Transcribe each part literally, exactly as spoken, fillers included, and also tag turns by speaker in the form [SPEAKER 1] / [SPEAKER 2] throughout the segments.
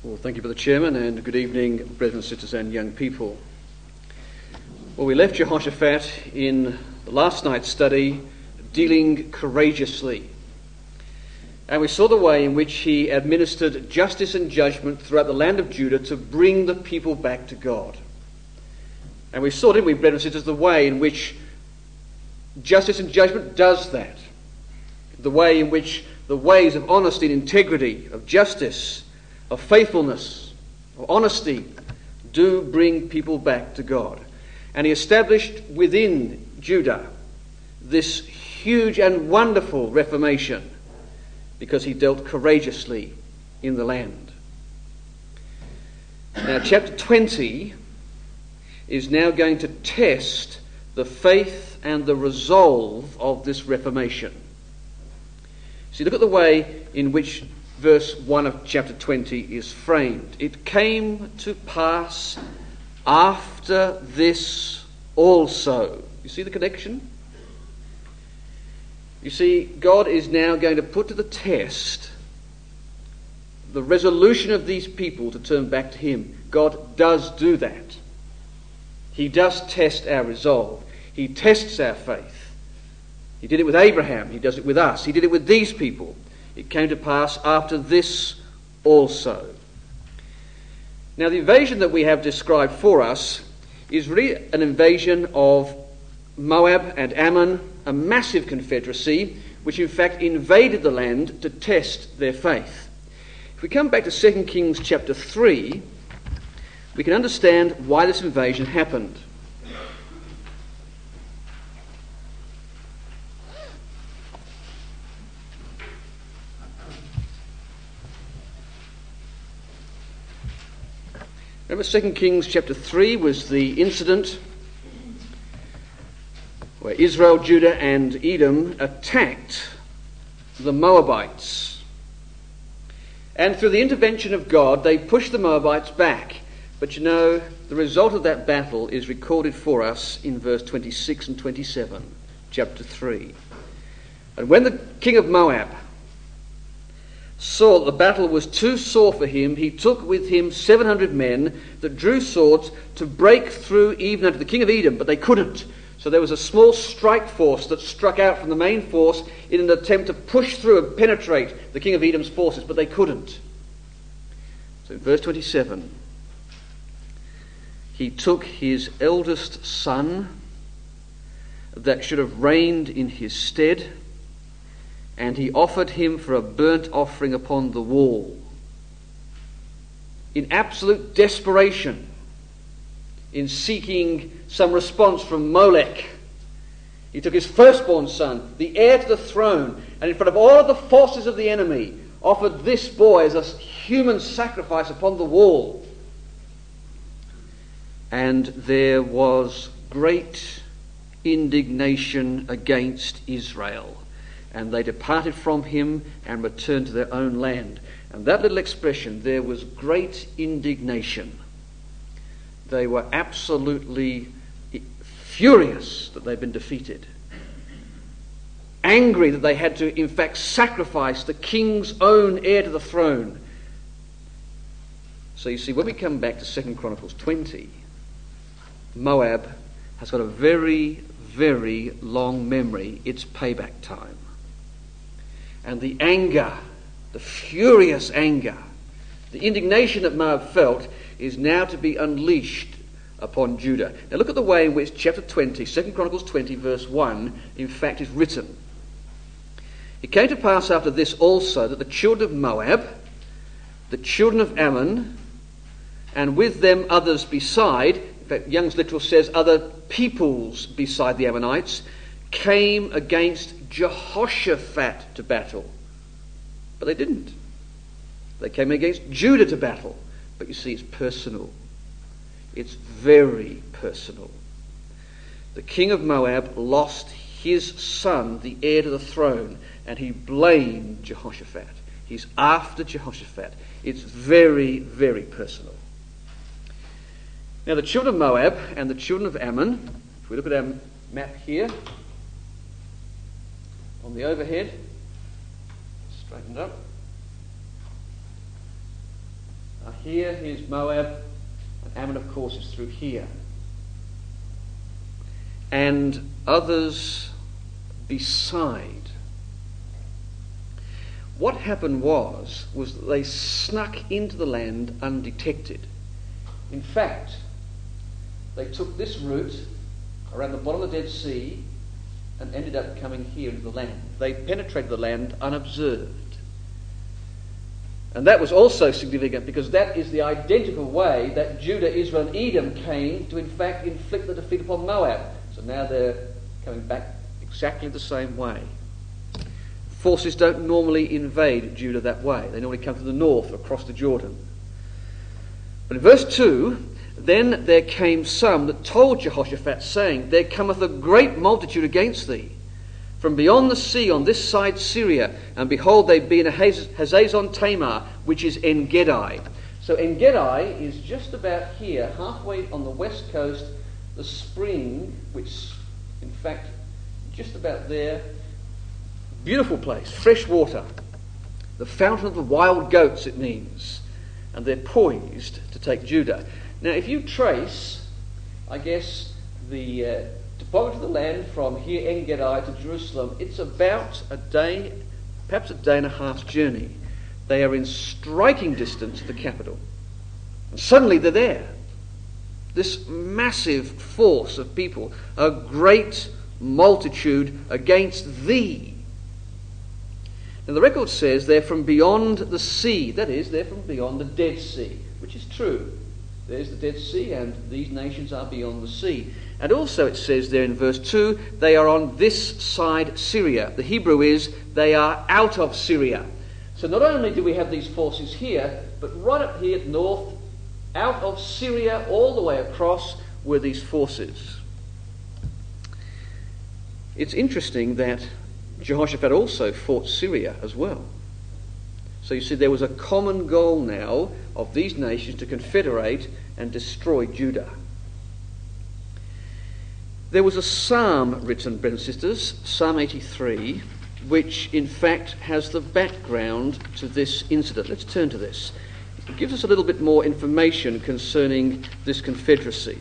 [SPEAKER 1] Well, thank you for the chairman, and good evening, brothers and sisters and young people. Well, we left Jehoshaphat in the last night's study dealing courageously. And we saw the way in which he administered justice and judgment throughout the land of Judah to bring the people back to God. And we saw, didn't we, brothers and sisters, the way in which justice and judgment does that. The way in which the ways of honesty and integrity, of justice, of faithfulness, of honesty, do bring people back to God. And he established within Judah this huge and wonderful reformation because he dealt courageously in the land. Now, chapter twenty is now going to test the faith and the resolve of this reformation. See, look at the way in which verse one of chapter twenty is framed. It came to pass after this also. You see the connection? You see, God is now going to put to the test the resolution of these people to turn back to him. God does do that. He does test our resolve. He tests our faith. He did it with Abraham. He does it with us. He did it with these people. It came to pass after this also. Now, the invasion that we have described for us is really an invasion of Moab and Ammon, a massive confederacy, which in fact invaded the land to test their faith. If we come back to Second Kings chapter three, we can understand why this invasion happened. Remember, Second Kings chapter three was the incident where Israel, Judah and Edom attacked the Moabites. And through the intervention of God, they pushed the Moabites back. But you know, the result of that battle is recorded for us in verse twenty-six and twenty-seven, chapter three. And when the king of Moab saw that the battle was too sore for him, he took with him seven hundred men that drew swords to break through even unto the king of Edom, but they couldn't. So there was a small strike force that struck out from the main force in an attempt to push through and penetrate the king of Edom's forces, but they couldn't. So in verse twenty-seven, he took his eldest son that should have reigned in his stead, and he offered him for a burnt offering upon the wall. In absolute desperation, in seeking some response from Molech, he took his firstborn son, the heir to the throne, and in front of all of the forces of the enemy, offered this boy as a human sacrifice upon the wall. And there was great indignation against Israel. And they departed from him and returned to their own land. And that little expression, there was great indignation. They were absolutely furious that they'd been defeated. Angry that they had to, in fact, sacrifice the king's own heir to the throne. So you see, when we come back to Second Chronicles twenty, Moab has got a very, very long memory. It's payback time. And the anger, the furious anger, the indignation that Moab felt is now to be unleashed upon Judah. Now look at the way in which chapter twenty, Second Chronicles twenty, verse one, in fact is written. It came to pass after this also that the children of Moab, the children of Ammon, and with them others beside, in fact Young's Literal says other peoples beside the Ammonites, came against Jehoshaphat to battle. But they didn't. They came against Judah to battle. But you see, it's personal. It's very personal. The king of Moab lost his son, the heir to the throne, and he blamed Jehoshaphat. He's after Jehoshaphat. It's very, very personal. Now, the children of Moab and the children of Ammon, if we look at our map here, on the overhead, straightened up, are here, here's Moab, and Ammon, of course, is through here. And others beside. What happened was, was that they snuck into the land undetected. In fact, they took this route around the bottom of the Dead Sea and ended up coming here into the land. They penetrated the land unobserved. And that was also significant because that is the identical way that Judah, Israel and Edom came to in fact inflict the defeat upon Moab. So now they're coming back exactly the same way. Forces don't normally invade Judah that way. They normally come to the north, across the Jordan. But in verse two, then there came some that told Jehoshaphat, saying, There cometh a great multitude against thee, from beyond the sea on this side Syria, and behold, they be in Hazazon Tamar, which is En-gedi. So En-gedi is just about here, halfway on the west coast, the spring, which in fact, just about there, beautiful place, fresh water, the fountain of the wild goats it means, and they're poised to take Judah. Now if you trace, I guess, the uh, topography of the land from here, En-gedi, to Jerusalem, it's about a day, perhaps a day and a half's journey. They are in striking distance of the capital. And suddenly they're there. This massive force of people, a great multitude against thee. Now the record says they're from beyond the sea. That is, they're from beyond the Dead Sea, which is true. There's the Dead Sea, and these nations are beyond the sea. And also it says there in verse two, they are on this side Syria. The Hebrew is, they are out of Syria. So not only do we have these forces here, but right up here north, out of Syria, all the way across, were these forces. It's interesting that Jehoshaphat also fought Syria as well. So you see there was a common goal now of these nations to confederate and destroy Judah. There was a psalm written, brothers and sisters, Psalm eighty-three, which in fact has the background to this incident. Let's turn to this. It gives us a little bit more information concerning this confederacy.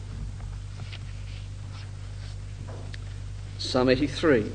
[SPEAKER 1] Psalm eighty-three.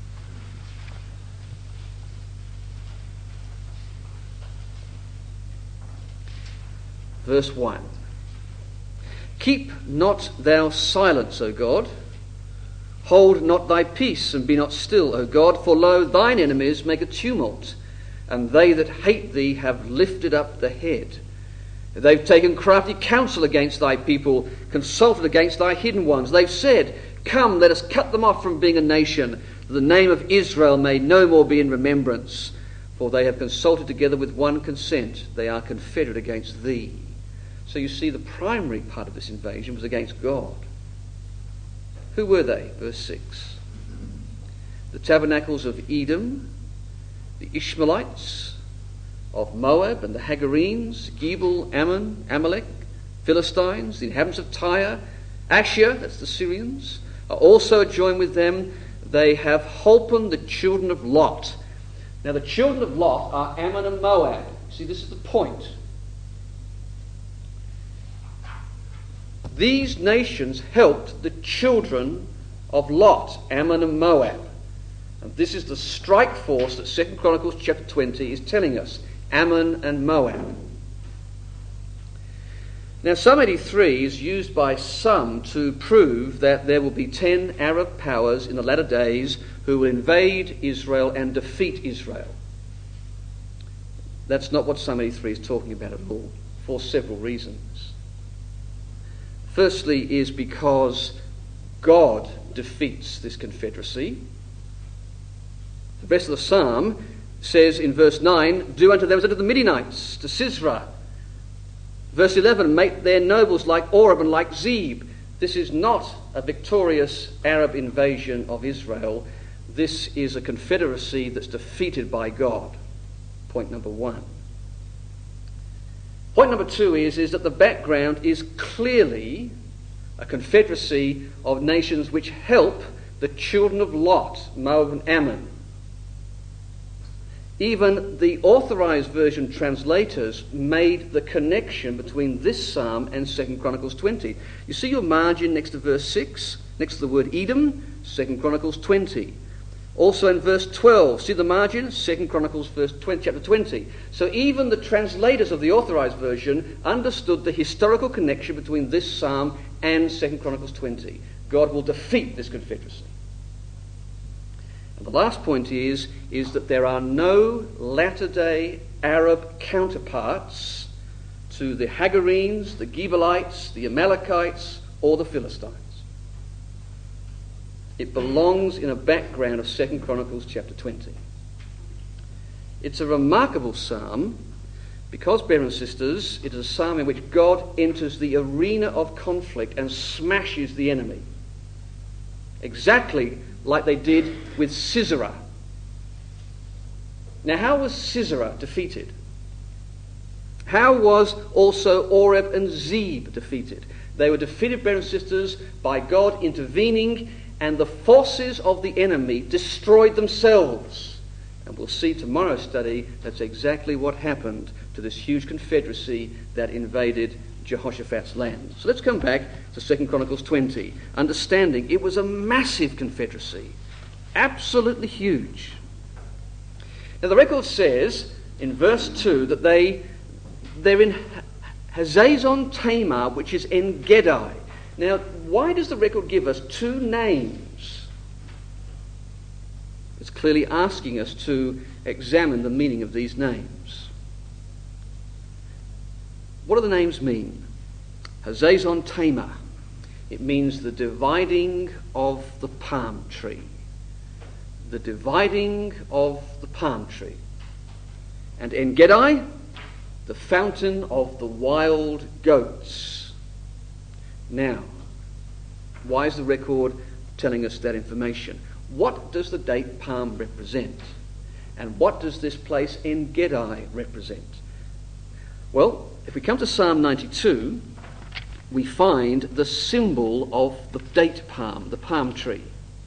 [SPEAKER 1] Verse one. Keep not thou silence, O God. Hold not thy peace, and be not still, O God. For lo, thine enemies make a tumult, and they that hate thee have lifted up the head. They've taken crafty counsel against thy people, consulted against thy hidden ones. They've said, Come, let us cut them off from being a nation, that the name of Israel may no more be in remembrance. For they have consulted together with one consent. They are confederate against thee. So you see the primary part of this invasion was against God. Who were they? Verse six. The tabernacles of Edom, the Ishmaelites, of Moab and the Hagarenes, Gebal, Ammon, Amalek, Philistines, the inhabitants of Tyre, Ashur, that's the Syrians, are also joined with them. They have holpen the children of Lot. Now the children of Lot are Ammon and Moab. See, this is the point. These nations helped the children of Lot, Ammon and Moab. And this is the strike force that Second Chronicles chapter twenty is telling us. Ammon and Moab. Now Psalm eighty-three is used by some to prove that there will be ten Arab powers in the latter days who will invade Israel and defeat Israel. That's not what Psalm eighty-three is talking about at all, for several reasons. Firstly is because God defeats this confederacy. The rest of the psalm says in verse nine, Do unto them as unto the Midianites, to Sisera. Verse eleven, Make their nobles like Oreb and like Zeb. This is not a victorious Arab invasion of Israel. This is a confederacy that's defeated by God. Point number one. Point number two is, is that the background is clearly a confederacy of nations which help the children of Lot, Moab and Ammon. Even the Authorized Version translators made the connection between this psalm and Second Chronicles twenty. You see your margin next to verse six, next to the word Edom, Second Chronicles twenty. Also in verse twelve, see the margin? Second Chronicles verse twenty, chapter twenty. So even the translators of the Authorized Version understood the historical connection between this psalm and Second Chronicles twenty. God will defeat this confederacy. And the last point is, is that there are no latter-day Arab counterparts to the Hagarenes, the Gebalites, the Amalekites, or the Philistines. It belongs in a background of Second Chronicles chapter twenty. It's a remarkable psalm because, brothers and sisters, it is a psalm in which God enters the arena of conflict and smashes the enemy. Exactly like they did with Sisera. Now, how was Sisera defeated? How was also Oreb and Zeb defeated? They were defeated, brothers and sisters, by God intervening, and the forces of the enemy destroyed themselves. And we'll see tomorrow's study that's exactly what happened to this huge confederacy that invaded Jehoshaphat's land. So let's come back to Second Chronicles twenty, understanding it was a massive confederacy, absolutely huge. Now the record says in verse two that they, they're in Hazazon Tamar, which is En Gedi. Now, why does the record give us two names? It's clearly asking us to examine the meaning of these names. What do the names mean? Hazazon Tamar. It means the dividing of the palm tree. The dividing of the palm tree. And En Gedi, the fountain of the wild goats. Now, why is the record telling us that information? What does the date palm represent? And what does this place En Gedi represent? Well, if we come to Psalm ninety-two, we find the symbol of the date palm, the palm tree.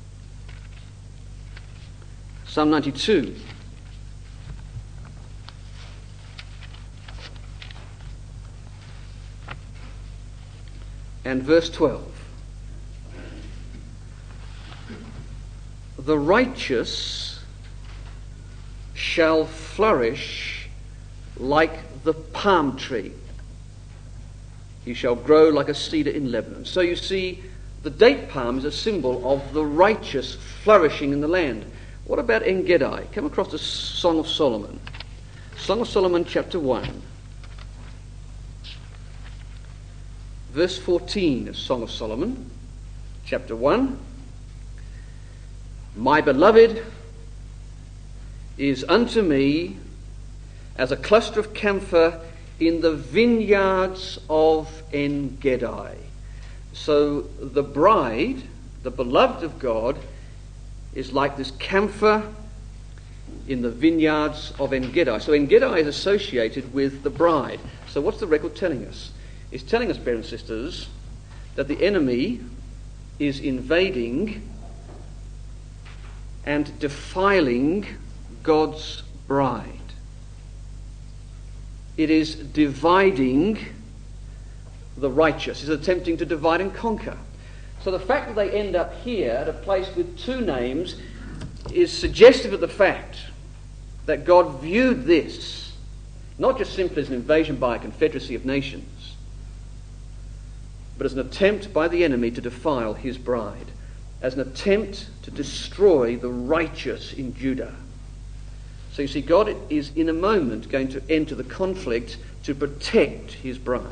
[SPEAKER 1] Psalm ninety-two. And verse twelve. The righteous shall flourish like the palm tree. He shall grow like a cedar in Lebanon. So you see, the date palm is a symbol of the righteous flourishing in the land. What about En Gedi? Come across the Song of Solomon. Song of Solomon chapter one. Verse fourteen of Song of Solomon, chapter one. My beloved is unto me as a cluster of camphor in the vineyards of En Gedi. So the bride, the beloved of God, is like this camphor in the vineyards of En Gedi. So En Gedi is associated with the bride. So what's the record telling us? It's telling us, brothers and sisters, that the enemy is invading and defiling God's bride. It is dividing the righteous. It's attempting to divide and conquer. So the fact that they end up here at a place with two names is suggestive of the fact that God viewed this not just simply as an invasion by a confederacy of nations, but as an attempt by the enemy to defile his bride, as an attempt to destroy the righteous in Judah. So you see, God is in a moment going to enter the conflict to protect his bride.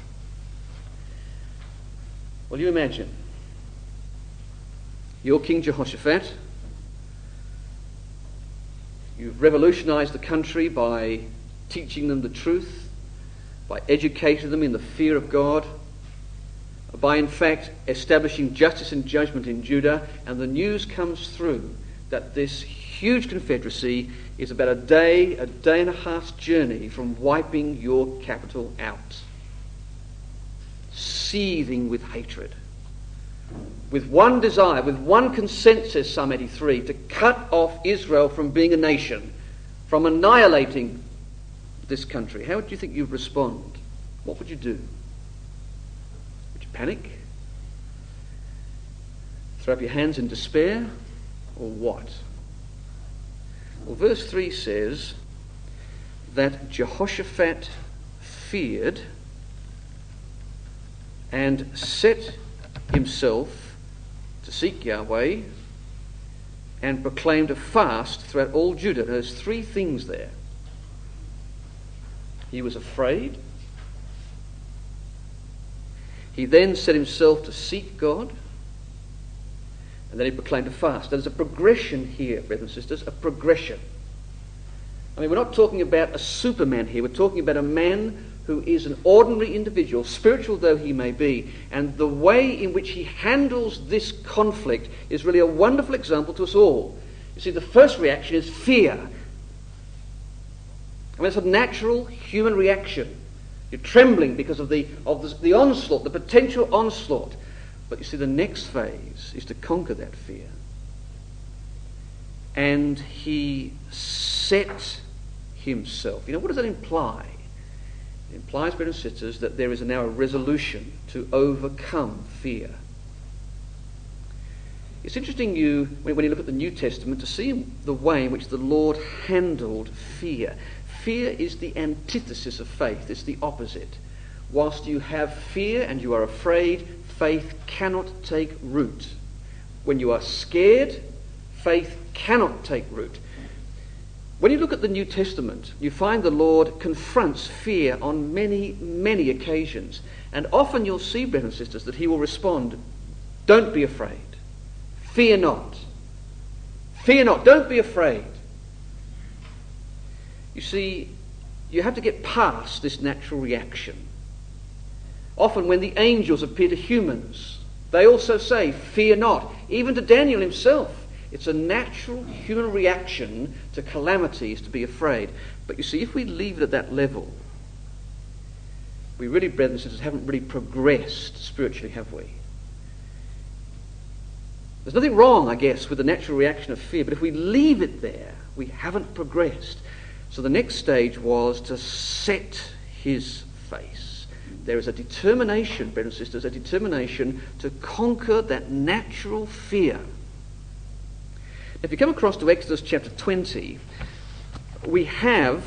[SPEAKER 1] Well, you imagine, you're King Jehoshaphat. You've revolutionized the country by teaching them the truth, by educating them in the fear of God, by in fact establishing justice and judgment in Judah, and the news comes through that this huge confederacy is about a day, a day and a half's journey from wiping your capital out. Seething with hatred. With one desire, with one consent, says Psalm eighty-three, to cut off Israel from being a nation. from annihilating this country, how would you think you'd respond? What would you do? Would you panic? Throw up your hands in despair? Or what? Well, verse three says that Jehoshaphat feared and set himself to seek Yahweh and proclaimed a fast throughout all Judah. There's three things there. He was afraid. He then set himself to seek God. And then he proclaimed a fast. There's a progression here, brothers and sisters, a progression. I mean, we're not talking about a superman here. We're talking about a man who is an ordinary individual, spiritual though he may be. And the way in which he handles this conflict is really a wonderful example to us all. You see, the first reaction is fear. I mean, it's a natural human reaction. You're trembling because of the, of the, the onslaught, the potential onslaught. But you see, the next phase is to conquer that fear. And he set himself. You know, what does that imply? It implies, brothers and sisters, that there is now a resolution to overcome fear. It's interesting you, when you look at the New Testament, to see the way in which the Lord handled fear. Fear is the antithesis of faith. It's the opposite. Whilst you have fear and you are afraid, faith cannot take root. When you are scared, faith cannot take root. When you look at the New Testament, you find the Lord confronts fear on many, many occasions. And often you'll see, brothers and sisters, that he will respond, don't be afraid. Fear not. Fear not. Don't be afraid. You see, you have to get past this natural reaction. Often when the angels appear to humans, they also say, fear not. Even to Daniel himself. It's a natural human reaction to calamities to be afraid. But you see, if we leave it at that level, we really, brothers and sisters, haven't really progressed spiritually, have we? There's nothing wrong, I guess, with the natural reaction of fear, but if we leave it there, we haven't progressed. So the next stage was to set his face. There is a determination, brothers and sisters, a determination to conquer that natural fear. If you come across to Exodus chapter twenty, we have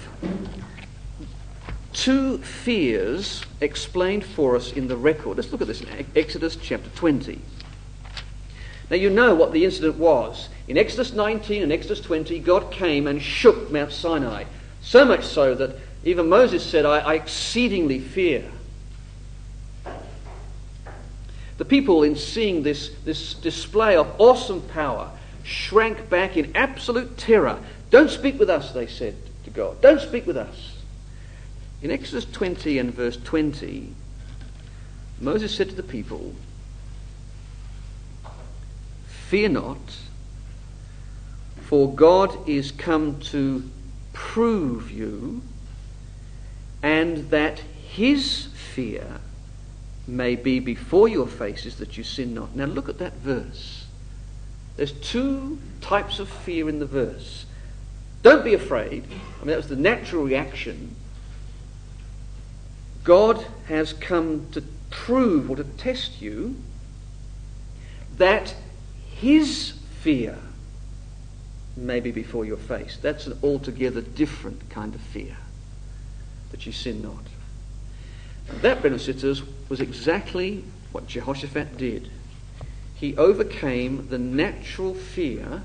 [SPEAKER 1] two fears explained for us in the record. Let's look at this in Exodus chapter twenty. Now you know what the incident was. In Exodus nineteen and Exodus twenty, God came and shook Mount Sinai. So much so that even Moses said, I, I exceedingly fear. The people, in seeing this, this display of awesome power, shrank back in absolute terror. Don't speak with us, they said to God. Don't speak with us. In Exodus twenty and verse twenty, Moses said to the people, fear not, for God is come to prove you, and that his fear may be before your faces, that you sin not. Now look at that verse. There's two types of fear in the verse. Don't be afraid. I mean, that was the natural reaction. God has come to prove or to test you that his fear may be before your face. That's an altogether different kind of fear, that you sin not. And that, brothers and sisters, was exactly what Jehoshaphat did. He overcame the natural fear.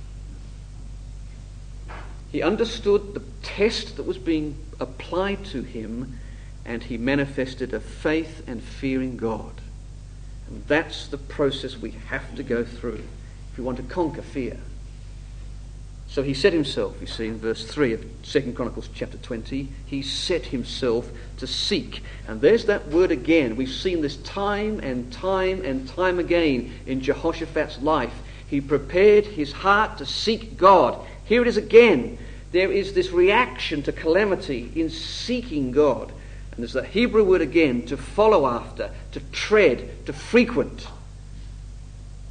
[SPEAKER 1] He understood the test that was being applied to him, and he manifested a faith and fear in God. And that's the process we have to go through if we want to conquer fear. So he set himself, you see, in verse three of Second Chronicles chapter twenty, he set himself to seek. And there's that word again. We've seen this time and time and time again in Jehoshaphat's life. He prepared his heart to seek God. Here it is again. There is this reaction to calamity in seeking God. And there's the Hebrew word again, to follow after, to tread, to frequent.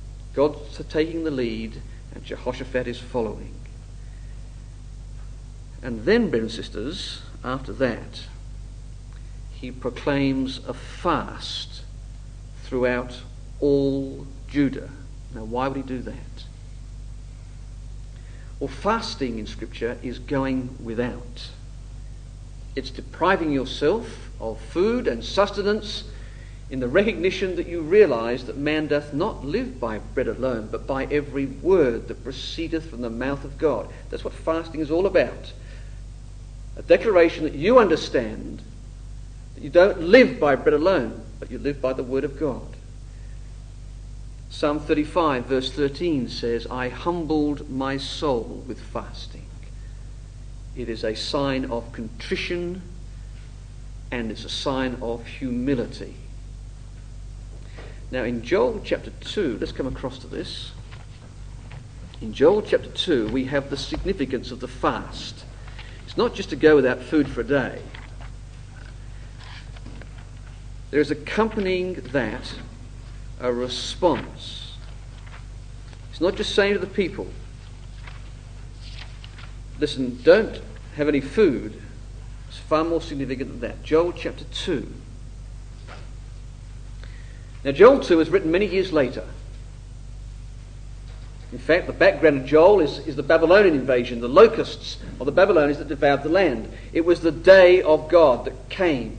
[SPEAKER 1] God's taking the lead and Jehoshaphat is following. And then, brothers and sisters, after that, he proclaims a fast throughout all Judah. Now, why would he do that? Well, fasting in Scripture is going without. It's depriving yourself of food and sustenance in the recognition that you realise that man doth not live by bread alone, but by every word that proceedeth from the mouth of God. That's what fasting is all about. A declaration that you understand that you don't live by bread alone, but you live by the word of God. Psalm thirty-five verse thirteen says, I humbled my soul with fasting. It is a sign of contrition and it's a sign of humility. Now in Joel chapter two, let's come across to this. In Joel chapter two, we have the significance of the fast. It's not just to go without food for a day. There is accompanying that a response. It's not just saying to the people, listen, don't have any food. It's far more significant than that. Joel chapter two. Now Joel two was written many years later. In fact, the background of Joel is, is the Babylonian invasion, the locusts of the Babylonians that devoured the land. It was the day of God that came.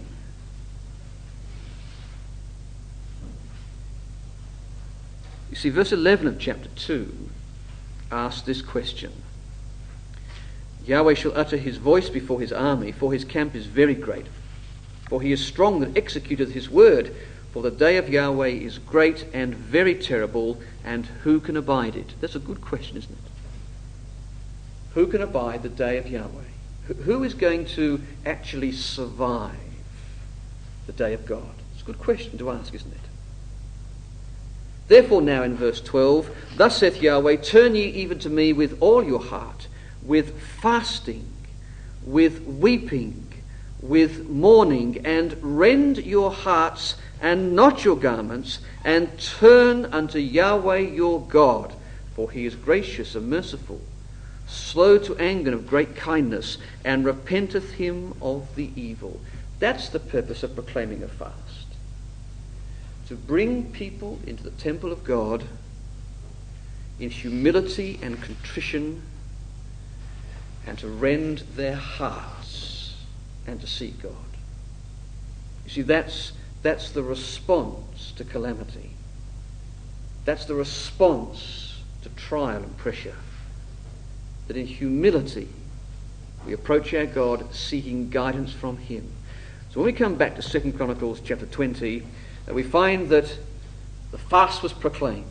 [SPEAKER 1] You see, verse eleven of chapter two asks this question. Yahweh shall utter his voice before his army, for his camp is very great. For he is strong that executeth his word. For the day of Yahweh is great and very terrible, and who can abide it? That's a good question, isn't it? Who can abide the day of Yahweh? Who is going to actually survive the day of God? It's a good question to ask, isn't it? Therefore now in verse twelve, thus saith Yahweh, turn ye even to me with all your heart, with fasting, with weeping, with mourning, and rend your hearts and not your garments, and turn unto Yahweh your God, for he is gracious and merciful, slow to anger and of great kindness, and repenteth him of the evil. That's the purpose of proclaiming a fast. To bring people into the temple of God in humility and contrition, and to rend their hearts and to seek God. You see, that's that's the response to calamity. That's the response to trial and pressure. That in humility we approach our God seeking guidance from him. So when we come back to Second Chronicles chapter twenty, we find that the fast was proclaimed.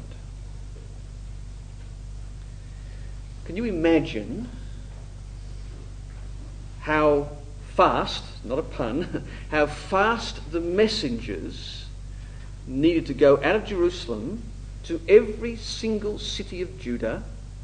[SPEAKER 1] Can you imagine how fast, not a pun, how fast the messengers needed to go out of Jerusalem to every single city of Judah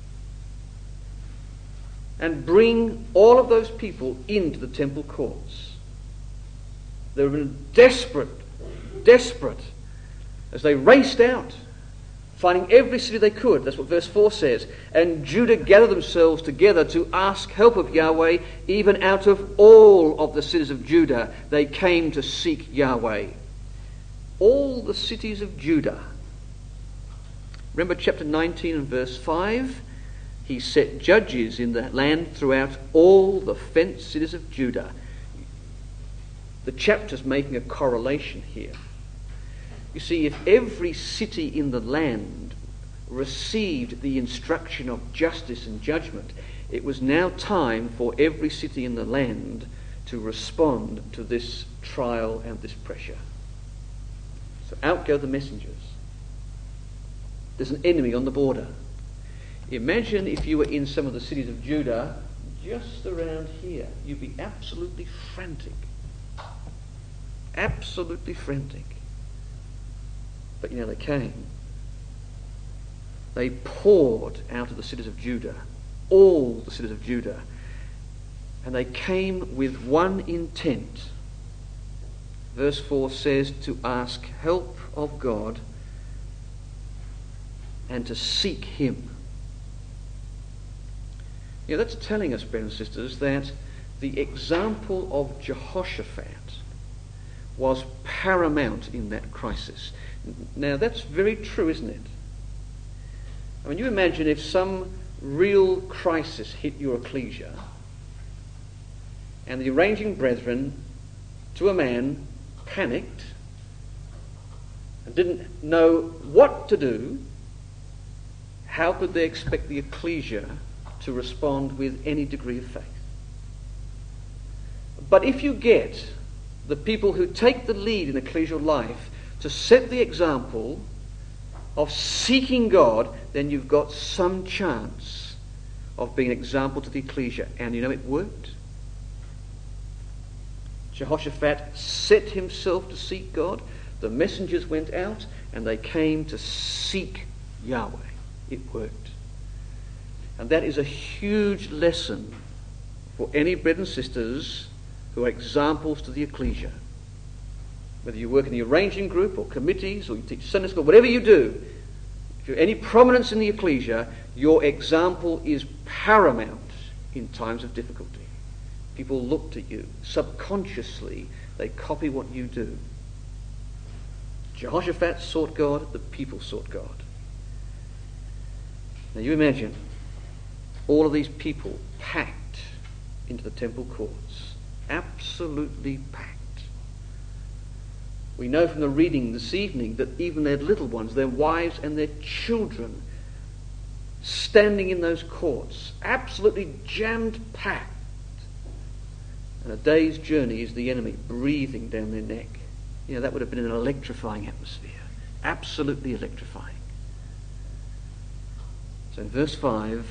[SPEAKER 1] and bring all of those people into the temple courts? They were desperate, desperate as they raced out, finding every city they could. That's what verse four says. And Judah gathered themselves together to ask help of Yahweh. Even out of all of the cities of Judah, they came to seek Yahweh. All the cities of Judah. Remember chapter nineteen and verse five? He set judges in the land throughout all the fenced cities of Judah. The chapter's making a correlation here. You see, if every city in the land received the instruction of justice and judgment, it was now time for every city in the land to respond to this trial and this pressure. So out go the messengers. There's an enemy on the border. Imagine if you were in some of the cities of Judah, just around here. You'd be absolutely frantic. Absolutely frantic. But you know, they came. They poured out of the cities of Judah, all the cities of Judah, and they came with one intent. Verse four says to ask help of God and to seek him. You know, that's telling us, brothers and sisters, that the example of Jehoshaphat was paramount in that crisis. Now, that's very true, isn't it? I mean, you imagine if some real crisis hit your ecclesia and the arranging brethren, to a man, panicked and didn't know what to do. How could they expect the ecclesia to respond with any degree of faith? But if you get the people who take the lead in ecclesial life to set the example of seeking God, then you've got some chance of being an example to the ecclesia. And you know, it worked. Jehoshaphat set himself to seek God. The messengers went out and they came to seek Yahweh. It worked. And that is a huge lesson for any brothers and sisters who are examples to the ecclesia. Whether you work in the arranging group or committees or you teach Sunday school, whatever you do, if you're any prominence in the ecclesia, your example is paramount in times of difficulty. People look to you. Subconsciously, they copy what you do. Jehoshaphat sought God, the people sought God. Now you imagine all of these people packed into the temple courts. Absolutely packed. We know from the reading this evening that even their little ones, their wives and their children, standing in those courts, absolutely jammed packed. And a day's journey is the enemy breathing down their neck. You know, that would have been an electrifying atmosphere. Absolutely electrifying. So in verse five,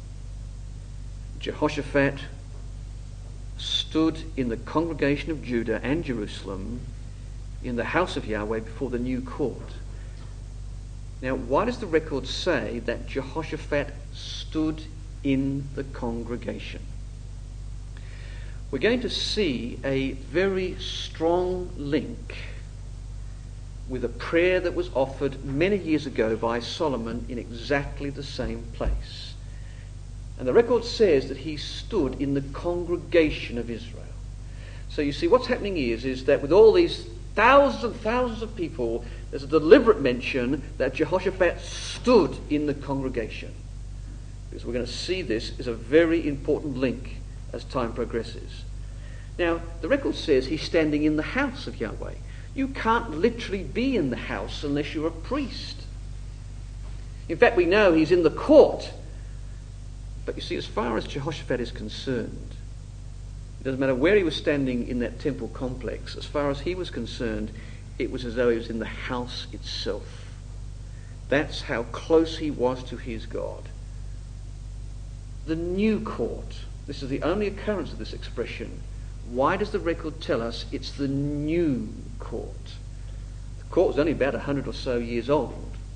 [SPEAKER 1] Jehoshaphat stood in the congregation of Judah and Jerusalem in the house of Yahweh before the new court. Now, why does the record say that Jehoshaphat stood in the congregation? We're going to see a very strong link with a prayer that was offered many years ago by Solomon in exactly the same place. And the record says that he stood in the congregation of Israel. So you see, what's happening is, is that with all these thousands and thousands of people, there's a deliberate mention that Jehoshaphat stood in the congregation. Because we're going to see this is a very important link as time progresses. Now, the record says he's standing in the house of Yahweh. You can't literally be in the house unless you're a priest. In fact, we know he's in the court. But you see, as far as Jehoshaphat is concerned, it doesn't matter where he was standing in that temple complex. As far as he was concerned, it was as though he was in the house itself. That's how close he was to his God. The new court. This is the only occurrence of this expression. Why does the record tell us it's the new court? The court was only about a hundred or so years old.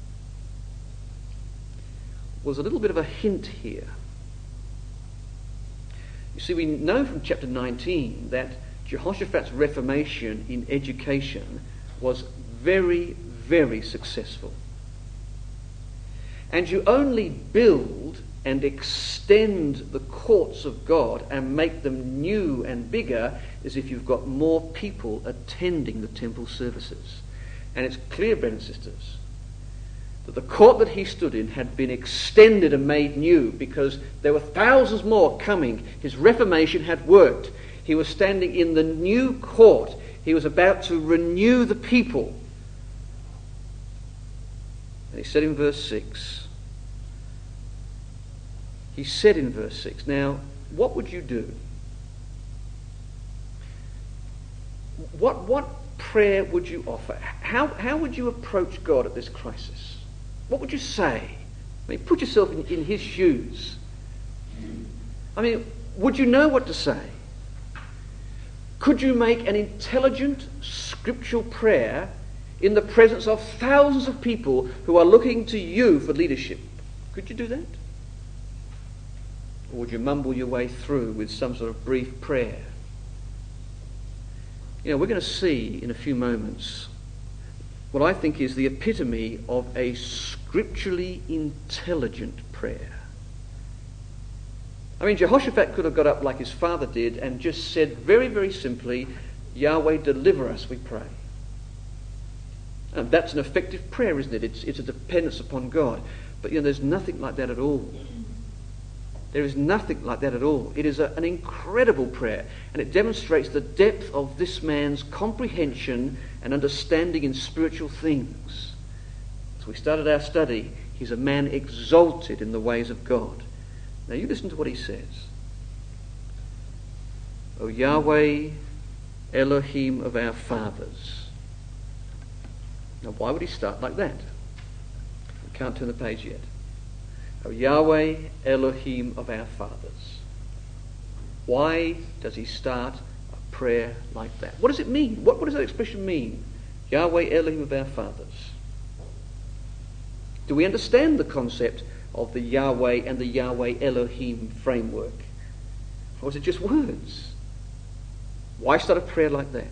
[SPEAKER 1] Well, there's a little bit of a hint here. You see, we know from chapter nineteen that Jehoshaphat's reformation in education was very, very successful. And you only build and extend the courts of God and make them new and bigger as if you've got more people attending the temple services. And it's clear, brothers and sisters, that the court that he stood in had been extended and made new because there were thousands more coming. His reformation had worked. He was standing in the new court. He was about to renew the people. And he said in verse six, he said in verse six, now, what would you do? What, what prayer would you offer? How, how would you approach God at this crisis? What would you say? I mean, put yourself in, in his shoes. I mean, would you know what to say? Could you make an intelligent scriptural prayer in the presence of thousands of people who are looking to you for leadership? Could you do that? Or would you mumble your way through with some sort of brief prayer? You know, we're going to see in a few moments what I think is the epitome of a scripturally intelligent prayer. I mean, Jehoshaphat could have got up like his father did and just said very, very simply, Yahweh, deliver us, we pray. And that's an effective prayer, isn't it? It's, it's a dependence upon God. But, you know, there's nothing like that at all. There is nothing like that at all. It is a, an incredible prayer, and it demonstrates the depth of this man's comprehension and understanding in spiritual things. As we started our study, he's a man exalted in the ways of God. Now you listen to what he says. O Yahweh, Elohim of our fathers. Now why would he start like that? We can't turn the page yet. O Yahweh, Elohim of our fathers. Why does he start a prayer like that? What does it mean? What, what does that expression mean? Yahweh, Elohim of our fathers. Do we understand the concept of the Yahweh and the Yahweh Elohim framework? Or is it just words? Why start a prayer like that?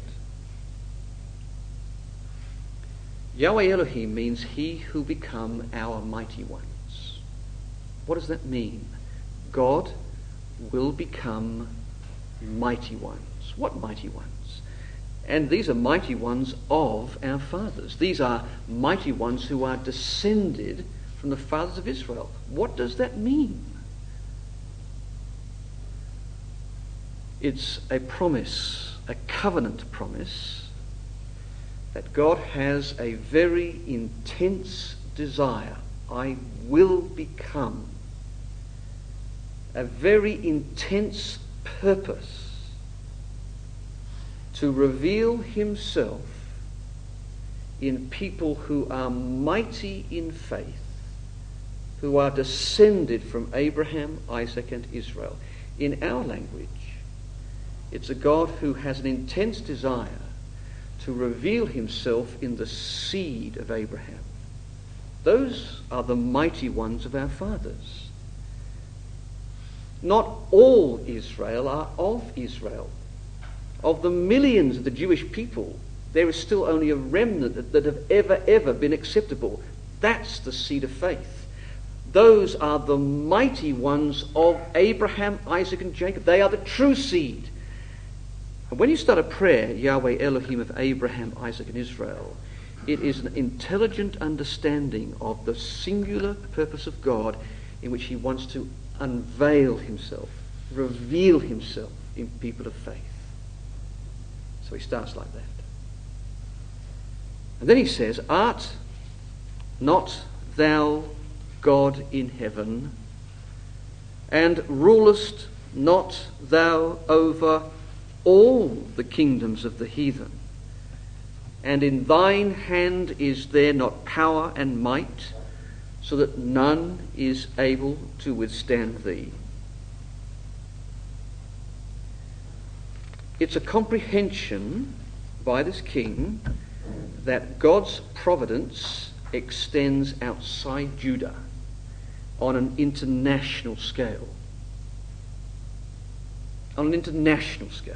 [SPEAKER 1] Yahweh Elohim means he who become our mighty ones. What does that mean? God will become mighty ones. What mighty ones? And these are mighty ones of our fathers. These are mighty ones who are descended from the fathers of Israel. What does that mean? It's a promise, a covenant promise, that God has a very intense desire. I will become. A very intense purpose to reveal himself in people who are mighty in faith, who are descended from Abraham, Isaac, and Israel. In our language, it's a God who has an intense desire to reveal himself in the seed of Abraham. Those are the mighty ones of our fathers. Not all Israel are of Israel. Of the millions of the Jewish people, there is still only a remnant that, that have ever, ever been acceptable. That's the seed of faith. Those are the mighty ones of Abraham, Isaac, and Jacob. They are the true seed. And when you start a prayer, Yahweh Elohim of Abraham, Isaac, and Israel, it is an intelligent understanding of the singular purpose of God in which he wants to unveil himself, reveal himself in people of faith. So he starts like that. And then he says, Art not thou God in heaven, and rulest not thou over all the kingdoms of the heathen? And in thine hand is there not power and might, so that none is able to withstand thee? It's a comprehension by this king that God's providence extends outside Judah on an international scale. On an international scale.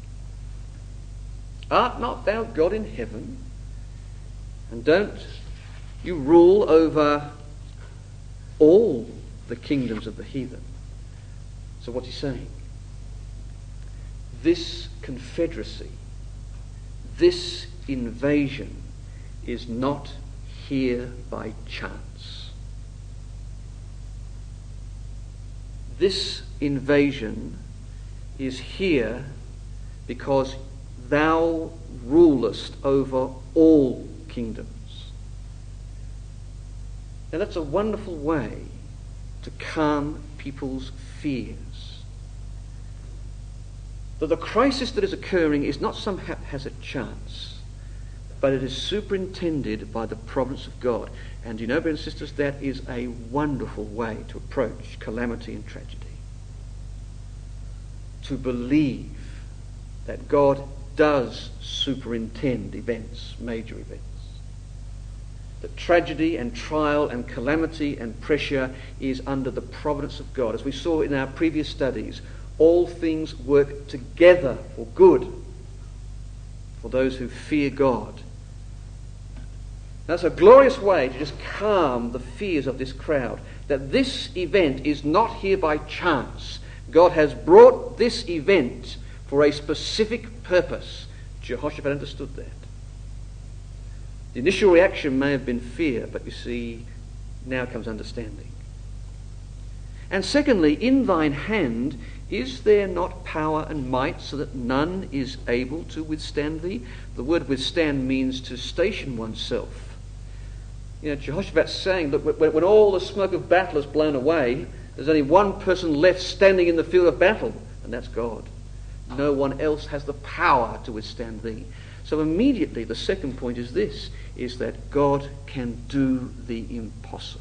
[SPEAKER 1] Art not thou God in heaven? And don't you rule over all the kingdoms of the heathen? So what's he saying? This confederacy, this invasion is not here by chance. This invasion is here because thou rulest over all kingdoms. Now that's a wonderful way to calm people's fears. That the crisis that is occurring is not some haphazard chance, but it is superintended by the providence of God. And you know, brothers and sisters, that is a wonderful way to approach calamity and tragedy. To believe that God does superintend events, major events. That tragedy and trial and calamity and pressure is under the providence of God. As we saw in our previous studies, all things work together for good for those who fear God. That's a glorious way to just calm the fears of this crowd, that this event is not here by chance, God has brought this event for a specific purpose. Jehoshaphat understood that. The initial reaction may have been fear, but you see, now comes understanding. And secondly, in thine hand is there not power and might, so that none is able to withstand thee? The word withstand means to station oneself. You know, Jehoshaphat's saying that when, when all the smoke of battle is blown away, there's only one person left standing in the field of battle, and that's God. No one else has the power to withstand thee. So immediately the second point is this, is that God can do the impossible.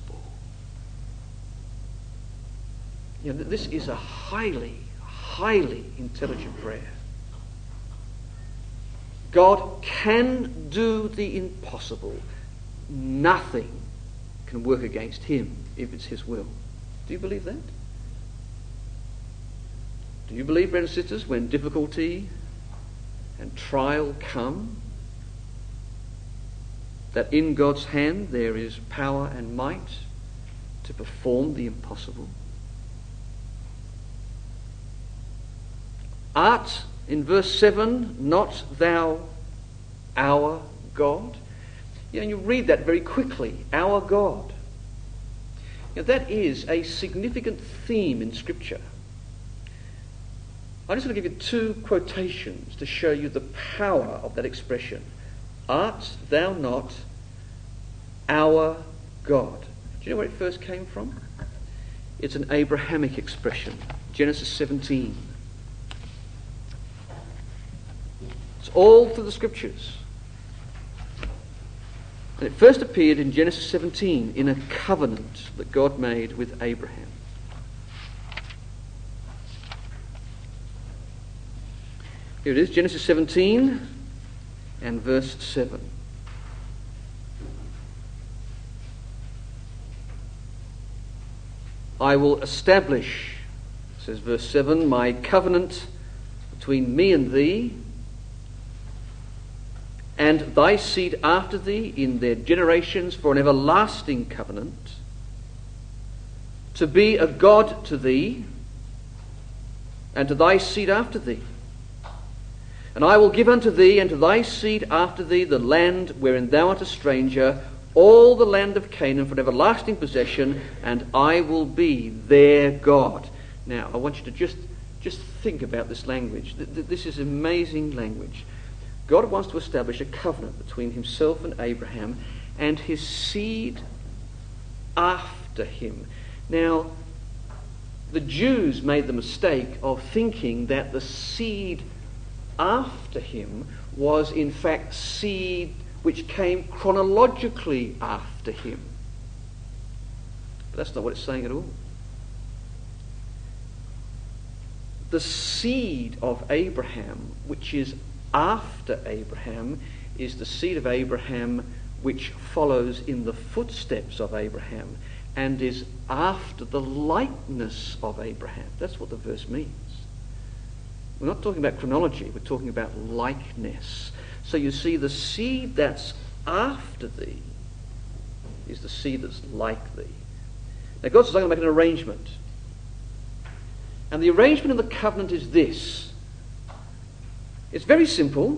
[SPEAKER 1] You know, this is a highly, highly intelligent prayer. God can do the impossible. Nothing can work against him if it's his will. Do you believe that? Do you believe, brothers and sisters, when difficulty and trial come, that in God's hand there is power and might to perform the impossible? Art, in verse seven, not thou our God? You know, you read that very quickly, our God. You know, that is a significant theme in Scripture. I just want to give you two quotations to show you the power of that expression. Art thou not our God? Do you know where it first came from? It's an Abrahamic expression. Genesis seventeen. It's all through the Scriptures. And it first appeared in Genesis seventeen in a covenant that God made with Abraham. Here it is, Genesis seventeen and verse seven. I will establish, says verse seven, my covenant between me and thee, and thy seed after thee in their generations for an everlasting covenant, to be a God to thee, and to thy seed after thee. And I will give unto thee and to thy seed after thee the land wherein thou art a stranger, all the land of Canaan for an everlasting possession, and I will be their God. Now, I want you to just, just think about this language. This is amazing language. God wants to establish a covenant between himself and Abraham and his seed after him. Now, the Jews made the mistake of thinking that the seed after him was in fact seed which came chronologically after him. But that's not what it's saying at all. The seed of Abraham, which is after Abraham, is the seed of Abraham which follows in the footsteps of Abraham and is after the likeness of Abraham. That's what the verse means. We're not talking about chronology, we're talking about likeness. So you see, the seed that's after thee is the seed that's like thee. Now God says, I'm going to make an arrangement. And the arrangement of the covenant is this. It's very simple.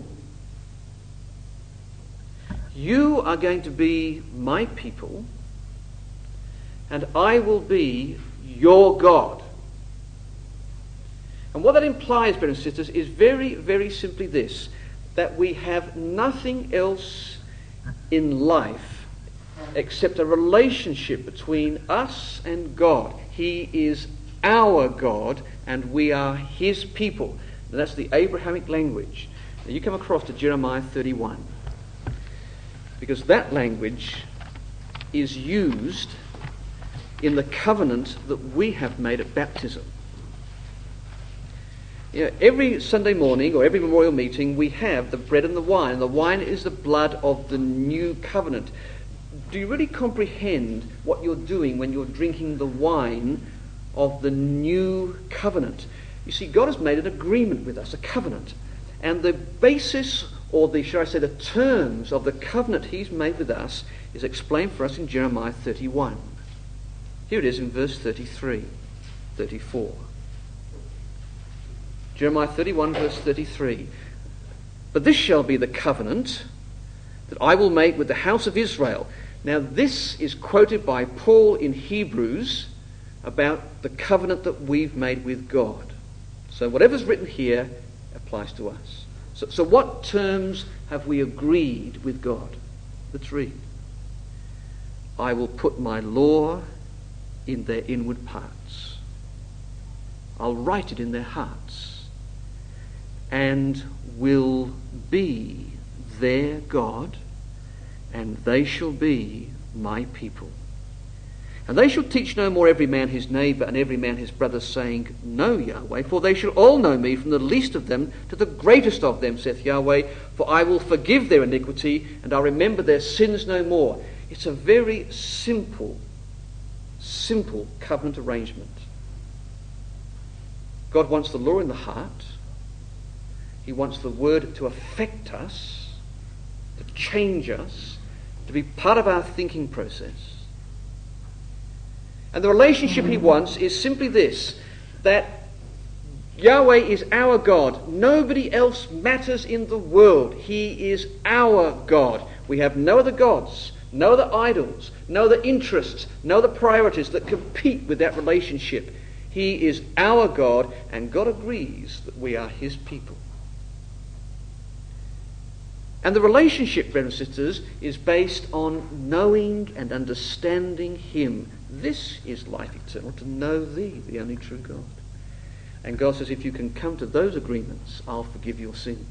[SPEAKER 1] You are going to be my people, and I will be your God. And what that implies, brothers and sisters, is very, very simply this, that we have nothing else in life except a relationship between us and God. He is our God, and we are his people. And that's the Abrahamic language. Now you come across to Jeremiah thirty-one, because that language is used in the covenant that we have made at baptism. You know, every Sunday morning or every memorial meeting we have the bread and the wine. The wine is the blood of the new covenant. Do you really comprehend what you're doing when you're drinking the wine of the new covenant? You see, God has made an agreement with us, a covenant. And the basis, or the, shall I say, the terms of the covenant he's made with us is explained for us in Jeremiah thirty-one. Here it is in verse thirty-three, thirty-four. Jeremiah thirty-one, verse thirty-three. But this shall be the covenant that I will make with the house of Israel. Now this is quoted by Paul in Hebrews about the covenant that we've made with God. So whatever's written here applies to us. So, so what terms have we agreed with God? Let's read. I will put my law in their inward parts. I'll write it in their hearts, and will be their God, and they shall be my people. And they shall teach no more every man his neighbour and every man his brother, saying, Know Yahweh, for they shall all know me, from the least of them to the greatest of them, saith Yahweh, for I will forgive their iniquity, and I'll remember their sins no more. It's a very simple, simple covenant arrangement. God wants the law in the heart. He wants the word to affect us, to change us, to be part of our thinking process. And the relationship he wants is simply this, that Yahweh is our God. Nobody else matters in the world. He is our God. We have no other gods, no other idols, no other interests, no other priorities that compete with that relationship. He is our God, and God agrees that we are his people. And the relationship, brothers and sisters, is based on knowing and understanding him. This is life eternal, to know thee, the only true God. And God says, if you can come to those agreements, I'll forgive your sins.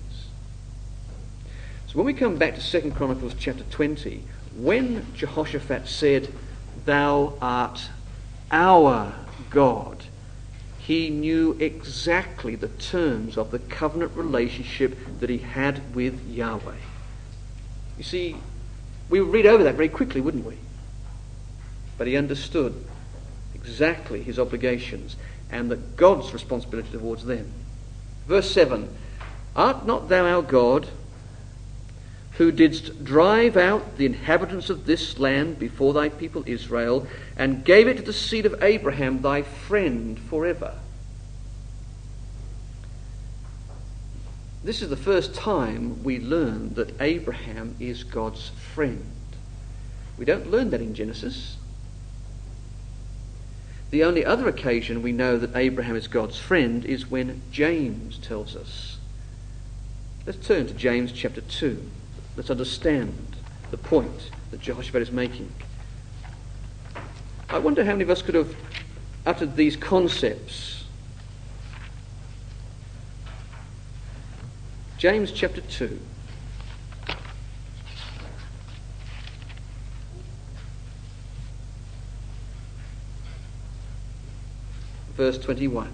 [SPEAKER 1] So when we come back to Second Chronicles chapter twenty, when Jehoshaphat said, Thou art our God, he knew exactly the terms of the covenant relationship that he had with Yahweh. You see, we would read over that very quickly, wouldn't we? But he understood exactly his obligations and that God's responsibility towards them. Verse seven, Art not thou our God, who didst drive out the inhabitants of this land before thy people Israel, and gave it to the seed of Abraham, thy friend, forever? This is the first time we learn that Abraham is God's friend. We don't learn that in Genesis. The only other occasion we know that Abraham is God's friend is when James tells us. Let's turn to James chapter two. Let's understand the point that Jehoshaphat is making. I wonder how many of us could have uttered these concepts. James chapter two. Verse twenty-one.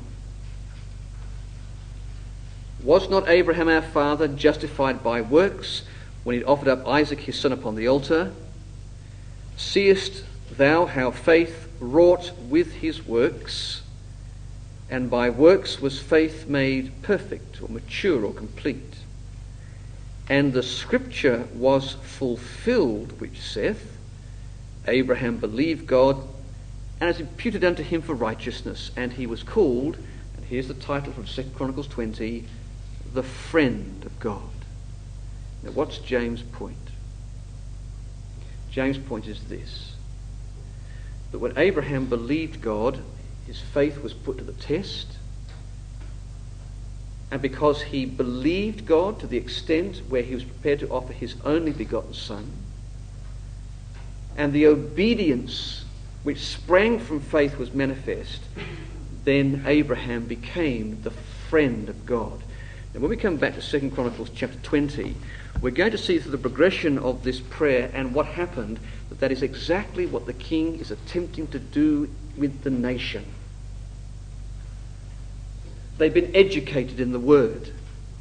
[SPEAKER 1] Was not Abraham our father justified by works when he offered up Isaac his son upon the altar? Seest thou how faith wrought with his works, and by works was faith made perfect or mature or complete? And the scripture was fulfilled, which saith, Abraham believed God, and it is imputed unto him for righteousness, and he was called, and here's the title from Second Chronicles twenty, the friend of God. Now what's James' point? James' point is this, that when Abraham believed God, his faith was put to the test, and because he believed God to the extent where he was prepared to offer his only begotten son, and the obedience which sprang from faith was manifest, then Abraham became the friend of God. Now when we come back to Second Chronicles chapter twenty, we're going to see through the progression of this prayer and what happened, that that is exactly what the king is attempting to do with the nation. They've been educated in the word.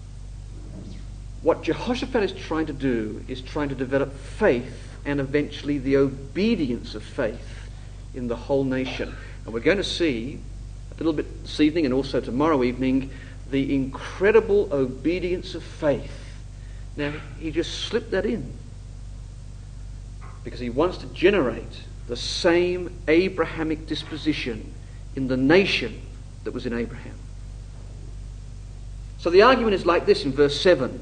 [SPEAKER 1] What Jehoshaphat is trying to do is trying to develop faith and eventually the obedience of faith in the whole nation. And we're going to see a little bit this evening and also tomorrow evening the incredible obedience of faith. Now, he just slipped that in because he wants to generate the same Abrahamic disposition in the nation that was in Abraham. So the argument is like this in verse seven.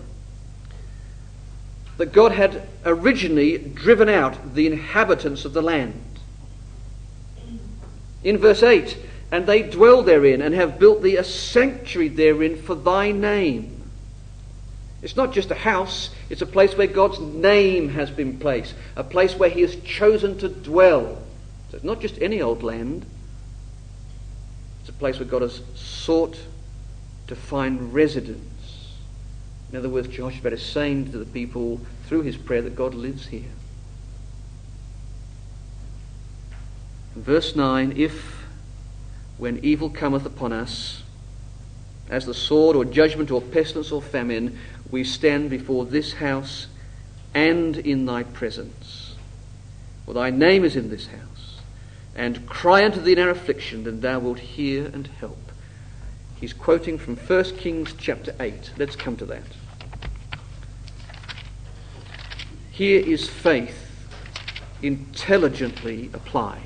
[SPEAKER 1] That God had originally driven out the inhabitants of the land. In verse eight, and they dwell therein and have built thee a sanctuary therein for thy name. It's not just a house, it's a place where God's name has been placed, a place where he has chosen to dwell. So it's not just any old land, it's a place where God has sought to find residence. In other words, Jehoshaphat is saying to the people through his prayer that God lives here. In verse nine, if when evil cometh upon us, as the sword or judgment or pestilence or famine, we stand before this house and in thy presence, for thy name is in this house, and cry unto thee in our affliction, then thou wilt hear and help. He's quoting from First Kings chapter eight. Let's come to that. Here is faith intelligently applied.